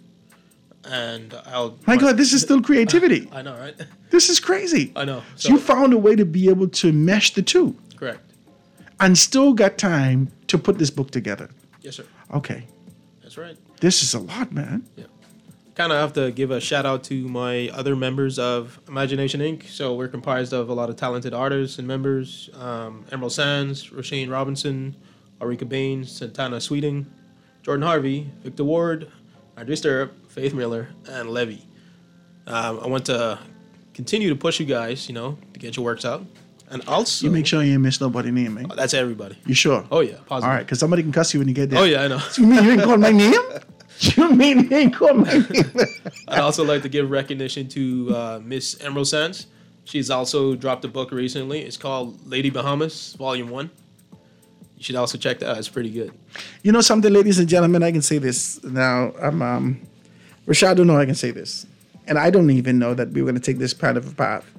And I'll... My God, this is still creativity. I know, right? This is crazy. I know. So, so you found a way to be able to mesh the two. Correct. And still got time to put this book together. Yes, sir. Okay. That's right. This is a lot, man. Yeah. Kind of have to give a shout out to my other members of Imagination Incorporated. So we're comprised of a lot of talented artists and members. Um, Emerald Sands, Roshane Robinson, Arika Baines, Santana Sweeting, Jordan Harvey, Victor Ward, Andre Stirrup, Faith Miller, and Levy. Um, I want to continue to push you guys, you know, to get your works out. And also... You make sure you ain't miss nobody's name, man. Oh, that's everybody. You sure? Oh, yeah. Positive. All right, because somebody can cuss you when you get there. Oh, yeah, I know. You mean you ain't called my name? You mean you ain't called my name? I'd also like to give recognition to uh, Miss Emerald Sands. She's also dropped a book recently. It's called Lady Bahamas, Volume one. You should also check that out. It's pretty good. You know something, ladies and gentlemen? I can say this now. I'm, um, Rashad don't know I can say this. And I don't even know that we were going to take this part of a path.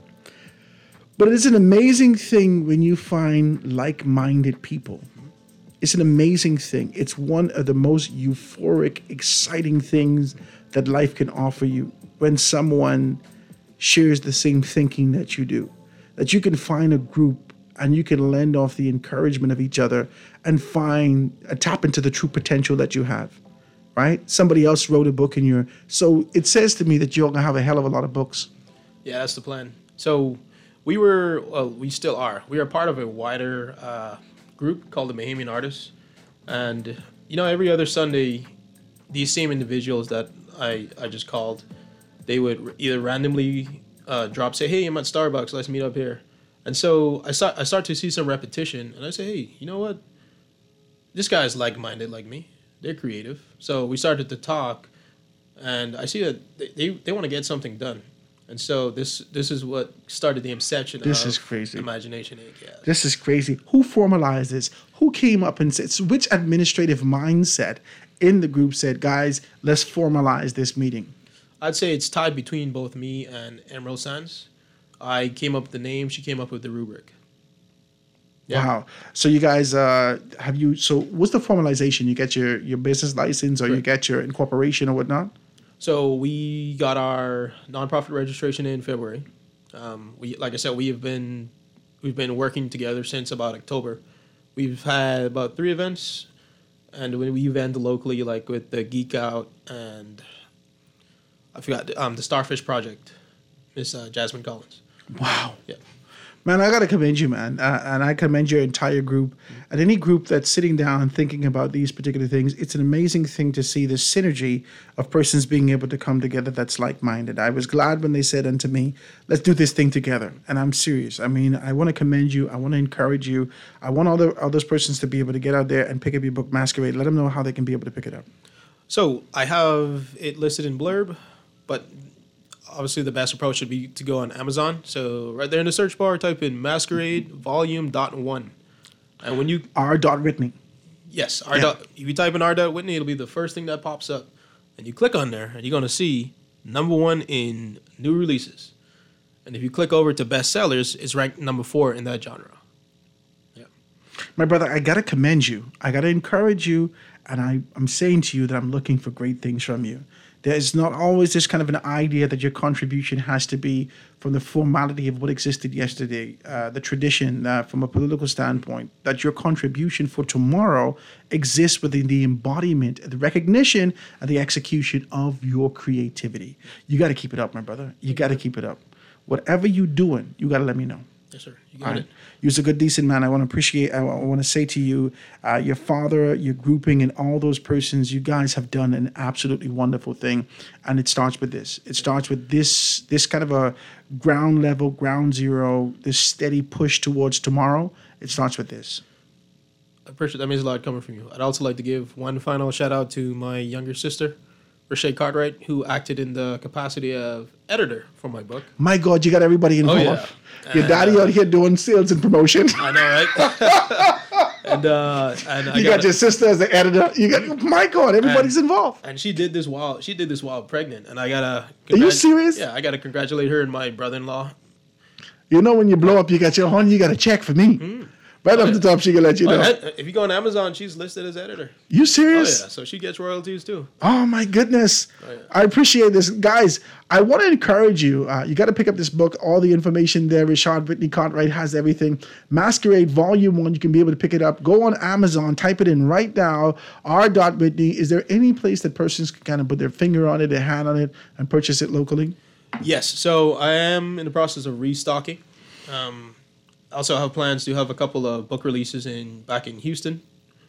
But it's an amazing thing when you find like-minded people. It's an amazing thing. It's one of the most euphoric, exciting things that life can offer you when someone shares the same thinking that you do. That you can find a group and you can lend off the encouragement of each other and find, uh, tap into the true potential that you have, right? Somebody else wrote a book and you're, so it says to me that you're gonna have a hell of a lot of books. Yeah, that's the plan. So we were, well, we still are. We are part of a wider uh, group called the Bahamian Artists. And, you know, every other Sunday, these same individuals that I, I just called, they would either randomly uh, drop, say, hey, I'm at Starbucks, let's meet up here. And so I start I start to see some repetition, and I say, hey, you know what? This guy's like-minded like me. They're creative. So we started to talk, and I see that they, they, they want to get something done. And so this this is what started the inception This of is crazy. Imagination Incorporated. Yeah. This is crazy. Who formalized this? Who came up and said, which administrative mindset in the group said, guys, let's formalize this meeting? I'd say it's tied between both me and Emerald Sands. I came up with the name. She came up with the rubric. Yeah. Wow. So you guys, uh, have you, so what's the formalization? You get your, your business license or you get your incorporation or whatnot? So we got our nonprofit registration in February. Um, we, like I said, we have been, we've been working together since about October. We've had about three events, and when we event locally, like with the Geek Out and I forgot um, the Starfish Project, Miss uh, Jasmine Collins. Wow. Yeah. Man, I got to commend you, man. Uh, and I commend your entire group. And any group that's sitting down and thinking about these particular things, it's an amazing thing to see the synergy of persons being able to come together that's like-minded. I was glad when they said unto me, let's do this thing together. And I'm serious. I mean, I want to commend you. I want to encourage you. I want all, the, all those persons to be able to get out there and pick up your book, Masquerade. Let them know how they can be able to pick it up. So I have it listed in Blurb, but obviously the best approach would be to go on Amazon. So right there in the search bar, type in Masquerade Volume Dot One, and when you R. Dot Whitney. Yes, R. Yeah. Dot, if you type in R. Dot Whitney, it'll be the first thing that pops up, and you click on there, and you're gonna see number one in new releases, and if you click over to bestsellers, it's ranked number four in that genre. My brother, I got to commend you. I got to encourage you. And I, I'm saying to you that I'm looking for great things from you. There's not always this kind of an idea that your contribution has to be from the formality of what existed yesterday, uh, the tradition uh, from a political standpoint, that your contribution for tomorrow exists within the embodiment, the recognition, and the execution of your creativity. You got to keep it up, my brother. You got to keep it up. Whatever you're doing, you got to let me know. Yes, sir. You got All right. it. You're a good, decent man. I want to appreciate, I want to say to you, uh, your father, your grouping, and all those persons, you guys have done an absolutely wonderful thing. And it starts with this. It starts with this, this kind of a ground level, ground zero, this steady push towards tomorrow. It starts with this. I appreciate that. Means a lot coming from you. I'd also like to give one final shout out to my younger sister, Rashay Cartwright, who acted in the capacity of editor for my book. My God, you got everybody involved. Oh, yeah. Your And, daddy uh, out here doing sales and promotion. I know, right? and uh, and I You got your sister as the editor. You got, my God, everybody's and, involved. And she did this while she did this while pregnant, and I gotta. Are you serious? Yeah, I gotta congratulate her and my brother-in-law. You know, when you blow up, you got your honey, you got a check for me. Mm. Right off the top, she can let you Oh, know. and if you go on Amazon, she's listed as editor. You Oh serious? yeah, so she gets royalties too. Oh my goodness. Oh, yeah. I appreciate this. Guys, I want to encourage you. Uh, you got to pick up this book. All the information there. Richard Whitney Cartwright has everything. Masquerade Volume one. You can be able to pick it up. Go on Amazon. Type it in right now. R. Whitney. Is there any place that persons can kind of put their finger on it, their hand on it, and purchase it locally? Yes, so I am in the process of restocking. Um, also have plans to have a couple of book releases in back in Houston.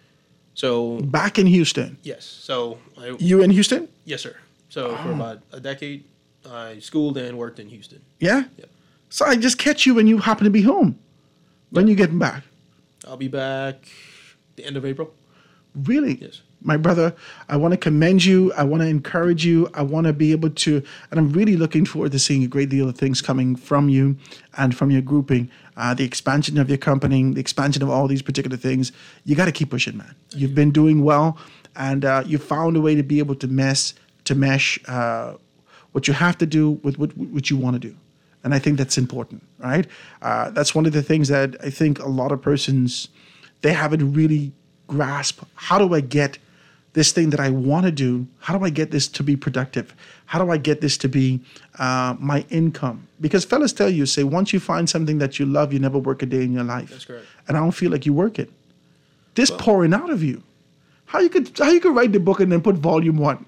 So Back in Houston. yes, so I, You in Houston? yes, sir. So for Oh. about a decade, I schooled and worked in Houston. Yeah? So I just catch you when you happen to be home. When you getting back? I'll be back the end of April. Really? Yes. My brother, I want to commend you. I want to encourage you. I want to be able to, and I'm really looking forward to seeing a great deal of things coming from you and from your grouping. Uh, the expansion of your company, the expansion of all these particular things. You got to keep pushing, man. You've been doing well, and uh, you found a way to be able to mess, to mesh uh, what you have to do with what, what you want to do. And I think that's important, right? Uh, that's one of the things that I think a lot of persons, they haven't really grasped. How do I get this thing that I want to do? How do I get this to be productive? How do I get this to be uh, my income? Because fellas tell you, say, once you find something that you love, you never work a day in your life. That's correct. And I don't feel like you work it. This pouring out of you. How you could how you could write the book and then put volume one?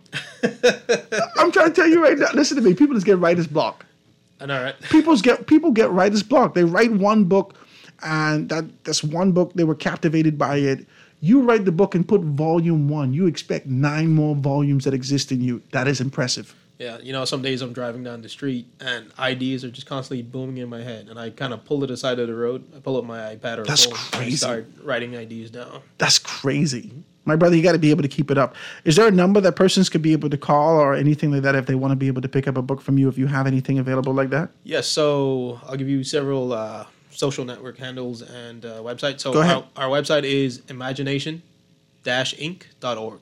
I'm trying to tell you right now. Listen to me. People just get writer's block. I know, right? People's get people get writer's block. They write one book, and that that's one book. They were captivated by it. You write the book and put volume one. You expect nine more volumes that exist in you. That is impressive. Yeah, you know, some days I'm driving down the street and I Ds are just constantly booming in my head, and I kind of pull to the side of the road. I pull up my iPad or That's phone crazy. and start writing I Ds down. That's crazy. My brother, you got to be able to keep it up. Is there a number that persons could be able to call or anything like that if they want to be able to pick up a book from you, if you have anything available like that? Yes, so I'll give you several uh, social network handles and uh, websites. So Go ahead. Our, our website is imagination dash inc dot org.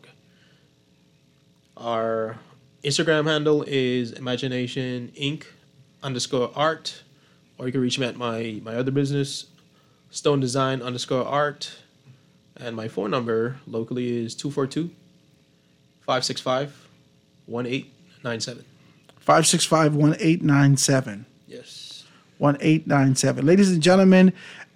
Our Instagram handle is imagination inc underscore art, or you can reach me at my, my other business, stone design underscore art. And my phone number locally is two four two, five six five, one eight nine seven. five six five, one eight nine seven. Yes. one eight nine seven. Ladies and gentlemen,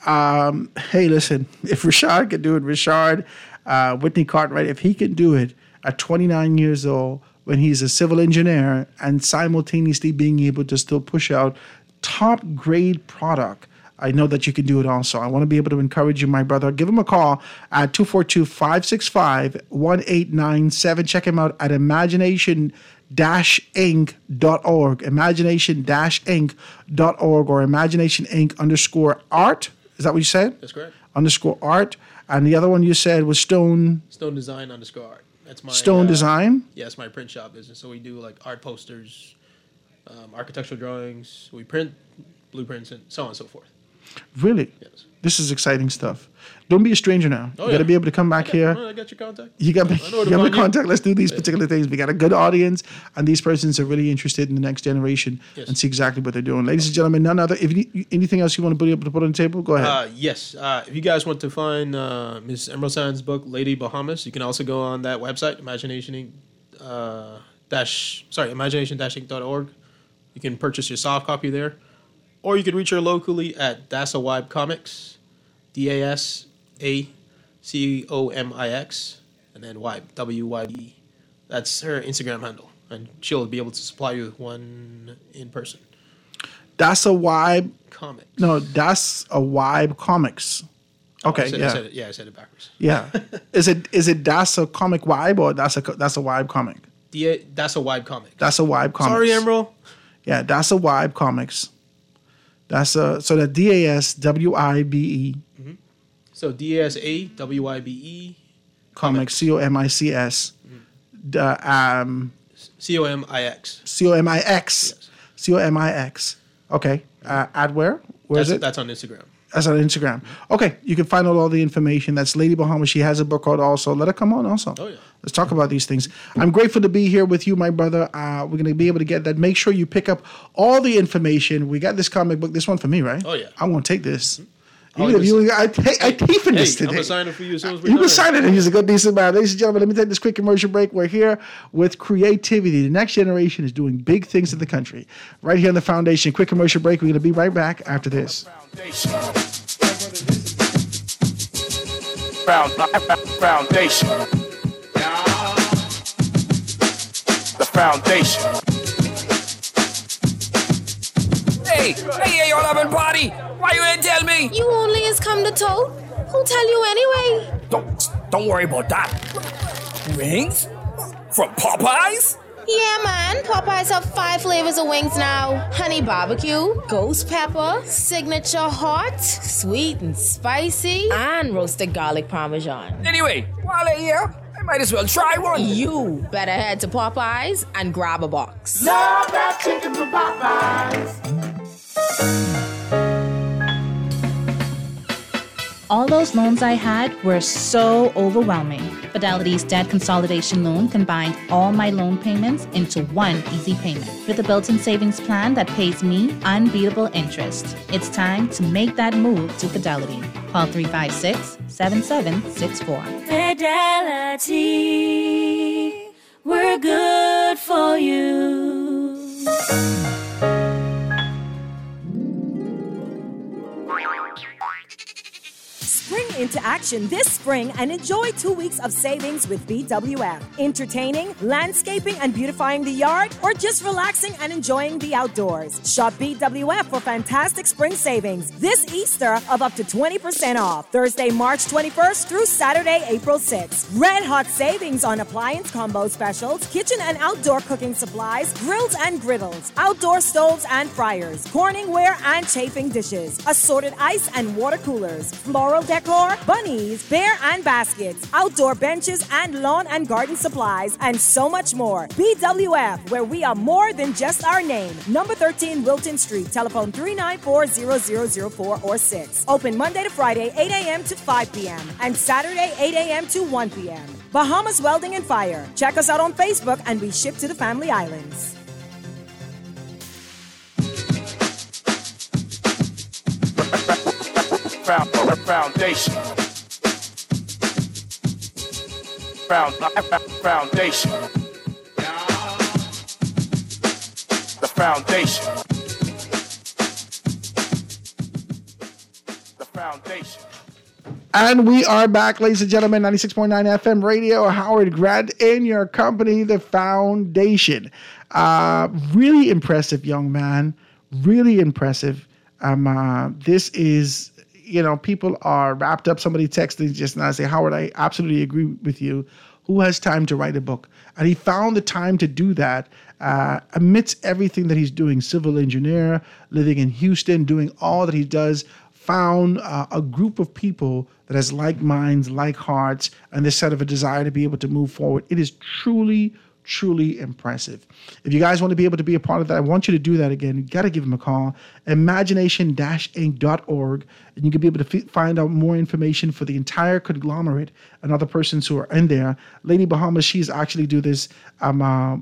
um, hey, listen, if Rashad could do it, Rashad uh, Whitney Cartwright, if he can do it at twenty-nine years old when he's a civil engineer and simultaneously being able to still push out top grade product, I know that you can do it also. I want to be able to encourage you, my brother. Give him a call at two four two, five six five, one eight nine seven. Check him out at imagination dash inc dot org. imagination dash inc dot org or imagination inc underscore art. Is that what you said? That's correct. Underscore art. And the other one you said was Stone... Stone Design underscore art. That's my... Stone uh, Design? Yeah, it's my print shop business. So we do like art posters, um, architectural drawings. We print blueprints and so on and so forth. Really? Yes. This is exciting stuff. Don't be a stranger now. Oh, you got to yeah. be able to come back I got, here. I got your contact. You got me. I know where You to got my find you. contact. Let's do these particular things. We got a good audience, and these persons are really interested in the next generation Yes. and see exactly what they're doing. Ladies and gentlemen, none other. If you need anything else you want to be able to put on the table, go ahead. Uh, yes. Uh, if you guys want to find uh, Miss Emerald Sand's book, Lady Bahamas, you can also go on that website, imagination inc uh, dash sorry, imagination dash inc dot org. You can purchase your soft copy there, or you can reach her locally at Dasa Wibe Comics, D A S A C O M I X, and then Wibe, W Y B E. That's her Instagram handle, and she'll be able to supply you with one in person. That's a Wibe. Comics. No, that's a Wibe Comics. Oh, Okay, I said, yeah. I said it, yeah, I said it backwards. Yeah. is it is it that's a comic Wibe or that's a that's a Wibe comic? D- that's a Wibe comic. That's a Wibe comics. Sorry, Emerald. Yeah, that's a Wibe Comics. That's a so that D A S W I B E So D A S A W I B E Comics C O M I C S the um C O M I X. C O M I X C O M I X. Okay. Uh, at where? Where That's, is it? that's on Instagram. That's on Instagram. Okay, you can find out all the information. That's Lady Bahamas. She has a book out also. Let her come on also. Oh, yeah. Let's talk about these things. I'm grateful to be here with you, my brother. Uh, we're going to be able to get that. Make sure you pick up all the information. We got this comic book. This one for me, right? Oh, yeah. I'm going to take this. Oh, Even if you you, I, I, I teeth in Hey, this I'm today. going to sign it for you as soon as we're You done. can sign it, and he's a good, decent man. Ladies and gentlemen, let me take this quick commercial break. We're here with creativity. The next generation is doing big things in the country. Right here on the Foundation. Quick commercial break. We're going to be right back after this. Found, foundation. The foundation. Hey, hey, hey, y'all having party? Why you ain't tell me? You only has come to tote. Who tell you anyway? Don't, don't worry about that. Wings? From Popeyes? Yeah, man. Popeyes have five flavors of wings now. Honey barbecue, ghost pepper, signature hot, sweet and spicy, and roasted garlic parmesan. Anyway, while they're here, I might as well try one. You better head to Popeyes and grab a box. Love that chicken from Popeyes. All those loans I had were so overwhelming. Fidelity's debt consolidation loan combined all my loan payments into one easy payment with a built-in savings plan that pays me unbeatable interest. It's time to make that move to Fidelity. Call three five six, seven seven six four. Fidelity, we're good for you. Spring into action this spring and enjoy two weeks of savings with B W F. Entertaining, landscaping, and beautifying the yard, or just relaxing and enjoying the outdoors. Shop B W F for fantastic spring savings this Easter of up to twenty percent off. Thursday, March twenty-first through Saturday, April sixth. Red hot savings on appliance combo specials, kitchen and outdoor cooking supplies, grills and griddles, outdoor stoves and fryers, Corningware and chafing dishes, assorted ice and water coolers, floral decor, bunnies, bear and baskets, outdoor benches and lawn and garden supplies, and so much more. B W F, where we are more than just our name. Number thirteen Wilton Street. Telephone three nine four, zero zero zero four or six. Open Monday to Friday, eight a.m. to five p.m. and Saturday, eight a.m. to one p.m. Bahamas Welding and Fire. Check us out on Facebook and we ship to the Family Islands. Foundation. Found, foundation. The foundation. The foundation. And we are back, ladies and gentlemen, ninety-six point nine F M radio. Howard Grant in your company, The Foundation. Uh, really impressive young man. Really impressive. Um, uh, this is, you know, people are wrapped up. Somebody texted just now, say, Howard, I absolutely agree with you. Who has time to write a book? And he found the time to do that uh, amidst everything that he's doing. Civil engineer, living in Houston, doing all that he does. Found uh, a group of people that has like minds, like hearts, and this set of a desire to be able to move forward. It is truly, truly impressive. If you guys want to be able to be a part of that, I want you to do that again. You got to give him a call. imagination dash inc dot org, and you can be able to f- find out more information for the entire conglomerate and other persons who are in there. Lady Bahamas, she's actually do this. Um, uh,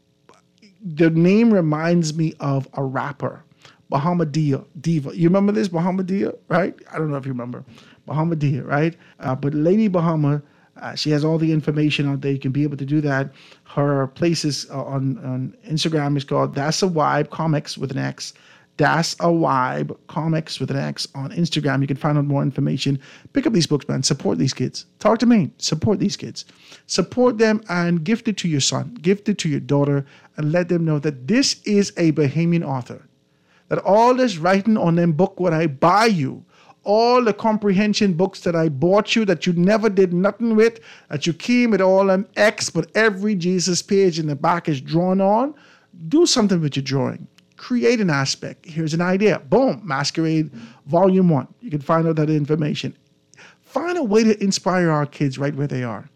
the name reminds me of a rapper. Bahamadia Diva. You remember this? Bahamadia, right? I don't know if you remember. Bahamadia, right? Uh, but Lady Bahama, uh, she has all the information out there. You can be able to do that. Her places uh, on, on Instagram is called That's a Vibe Comics with an X. That's a Vibe Comics with an X on Instagram. You can find out more information. Pick up these books, man. Support these kids. Talk to me. Support these kids. Support them and gift it to your son. Gift it to your daughter and let them know that this is a Bahamian author. That all this writing on them book when I buy you, all the comprehension books that I bought you that you never did nothing with, that you came with all them X, but every Jesus page in the back is drawn on, do something with your drawing. Create an aspect. Here's an idea. Boom, Masquerade Volume one. You can find out that information. Find a way to inspire our kids right where they are.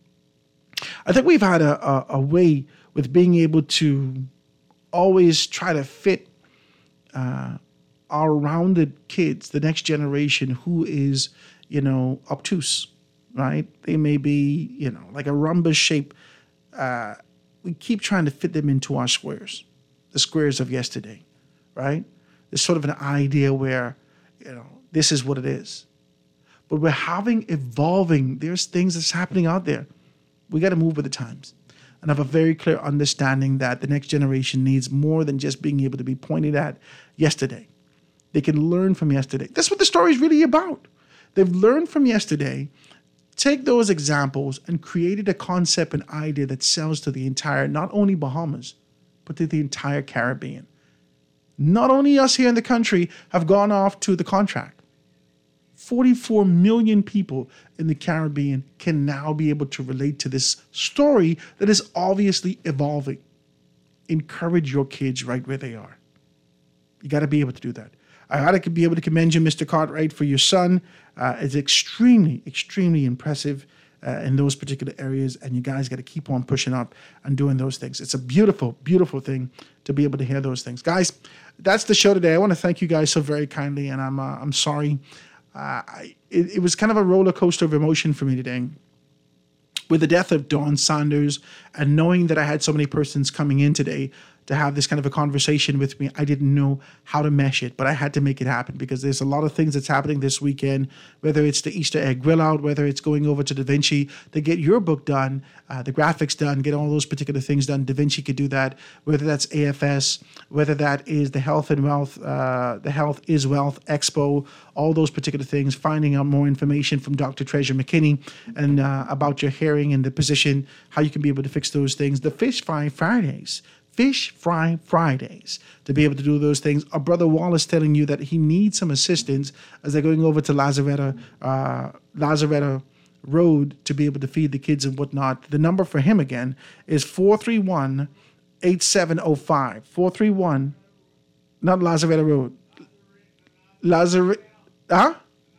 I think we've had a, a, a way with being able to always try to fit Uh, our rounded kids, the next generation who is, you know, obtuse, right? They may be, you know, like a rhombus shape. Uh, we keep trying to fit them into our squares, the squares of yesterday, right? There's sort of an idea where, you know, this is what it is. But we're having evolving. There's things that's happening out there. We got to move with the times and have a very clear understanding that the next generation needs more than just being able to be pointed at yesterday. They can learn from yesterday. That's what the story is really about. They've learned from yesterday, take those examples and created a concept and idea that sells to the entire, not only Bahamas, but to the entire Caribbean. Not only us here in the country have gone off to the contract. forty-four million people in the Caribbean can now be able to relate to this story that is obviously evolving. Encourage your kids right where they are. You got to be able to do that. I got to be able to commend you, Mister Cartwright, for your son. Uh, it's extremely, extremely impressive uh, in those particular areas, and you guys got to keep on pushing up and doing those things. It's a beautiful, beautiful thing to be able to hear those things. Guys, that's the show today. I want to thank you guys so very kindly, and I'm uh, I'm sorry. Uh, I, it, it was kind of a roller coaster of emotion for me today. With the death of Dawn Saunders and knowing that I had so many persons coming in today to have this kind of a conversation with me. I didn't know how to mesh it, but I had to make it happen because there's a lot of things that's happening this weekend, whether it's the Easter egg grill out, whether it's going over to Da Vinci to get your book done, uh, the graphics done, get all those particular things done. Da Vinci could do that, whether that's A F S, whether that is the Health and Wealth, uh, the Health is Wealth Expo, all those particular things, finding out more information from Doctor Treasure McKinney and uh, about your hearing and the position, how you can be able to fix those things. The Fish Fry Fridays. Fish Fry Fridays to be able to do those things. Our brother Wallace telling you that he needs some assistance as they're going over to Lazaretta, uh, Lazaretta Road to be able to feed the kids and whatnot. The number for him again is four three one, eight seven zero five. four three one, not Lazaretta Road. Lazaretta, huh?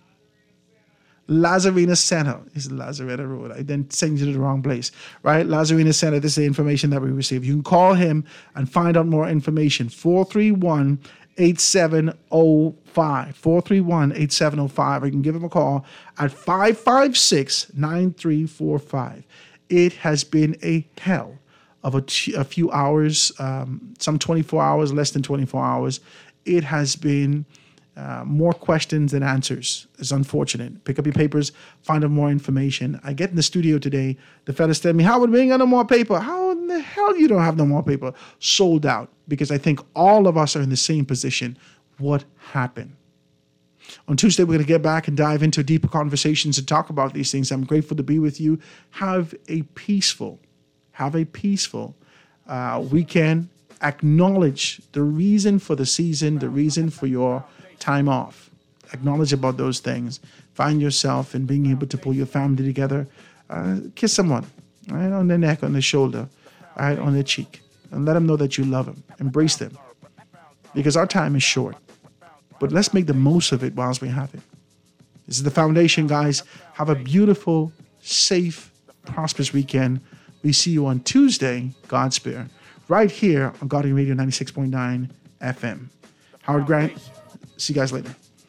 Lazarina Center is Lazaretta Road. I then send you to the wrong place, right? Lazarina Center, this is the information that we received. You can call him and find out more information. four three one, eight seven zero five. four three one, eight seven zero five. Or you can give him a call at five five six, nine three four five. It has been a hell of a, t- a few hours, um, some twenty-four hours, less than twenty-four hours. It has been Uh, more questions than answers. It's unfortunate. Pick up your papers, find out more information. I get in the studio today, the fellas tell me, Howard, we ain't got no more paper. How in the hell you don't have no more paper? Sold out, because I think all of us are in the same position. What happened? On Tuesday, we're going to get back and dive into deeper conversations and talk about these things. I'm grateful to be with you. Have a peaceful, have a peaceful uh, weekend. Acknowledge the reason for the season, the reason for your time off. Acknowledge about those things. Find yourself in being able to pull your family together. Uh, kiss someone, right, on the neck, on the shoulder, right, on the cheek, and let them know that you love them. Embrace them, because our time is short. But let's make the most of it whilst we have it. This is the foundation, guys. Have a beautiful, safe, prosperous weekend. We see you on Tuesday, God's Spear, right here on Guardian Radio ninety-six point nine F M. Howard Grant. See you guys later.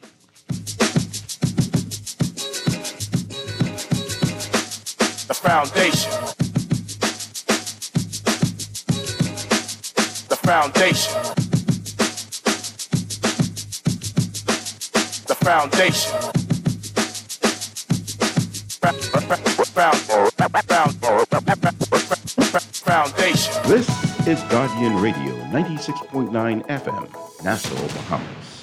The foundation. The foundation. The foundation. Foundation. This is Guardian Radio ninety-six point nine F M, Nassau, Bahamas.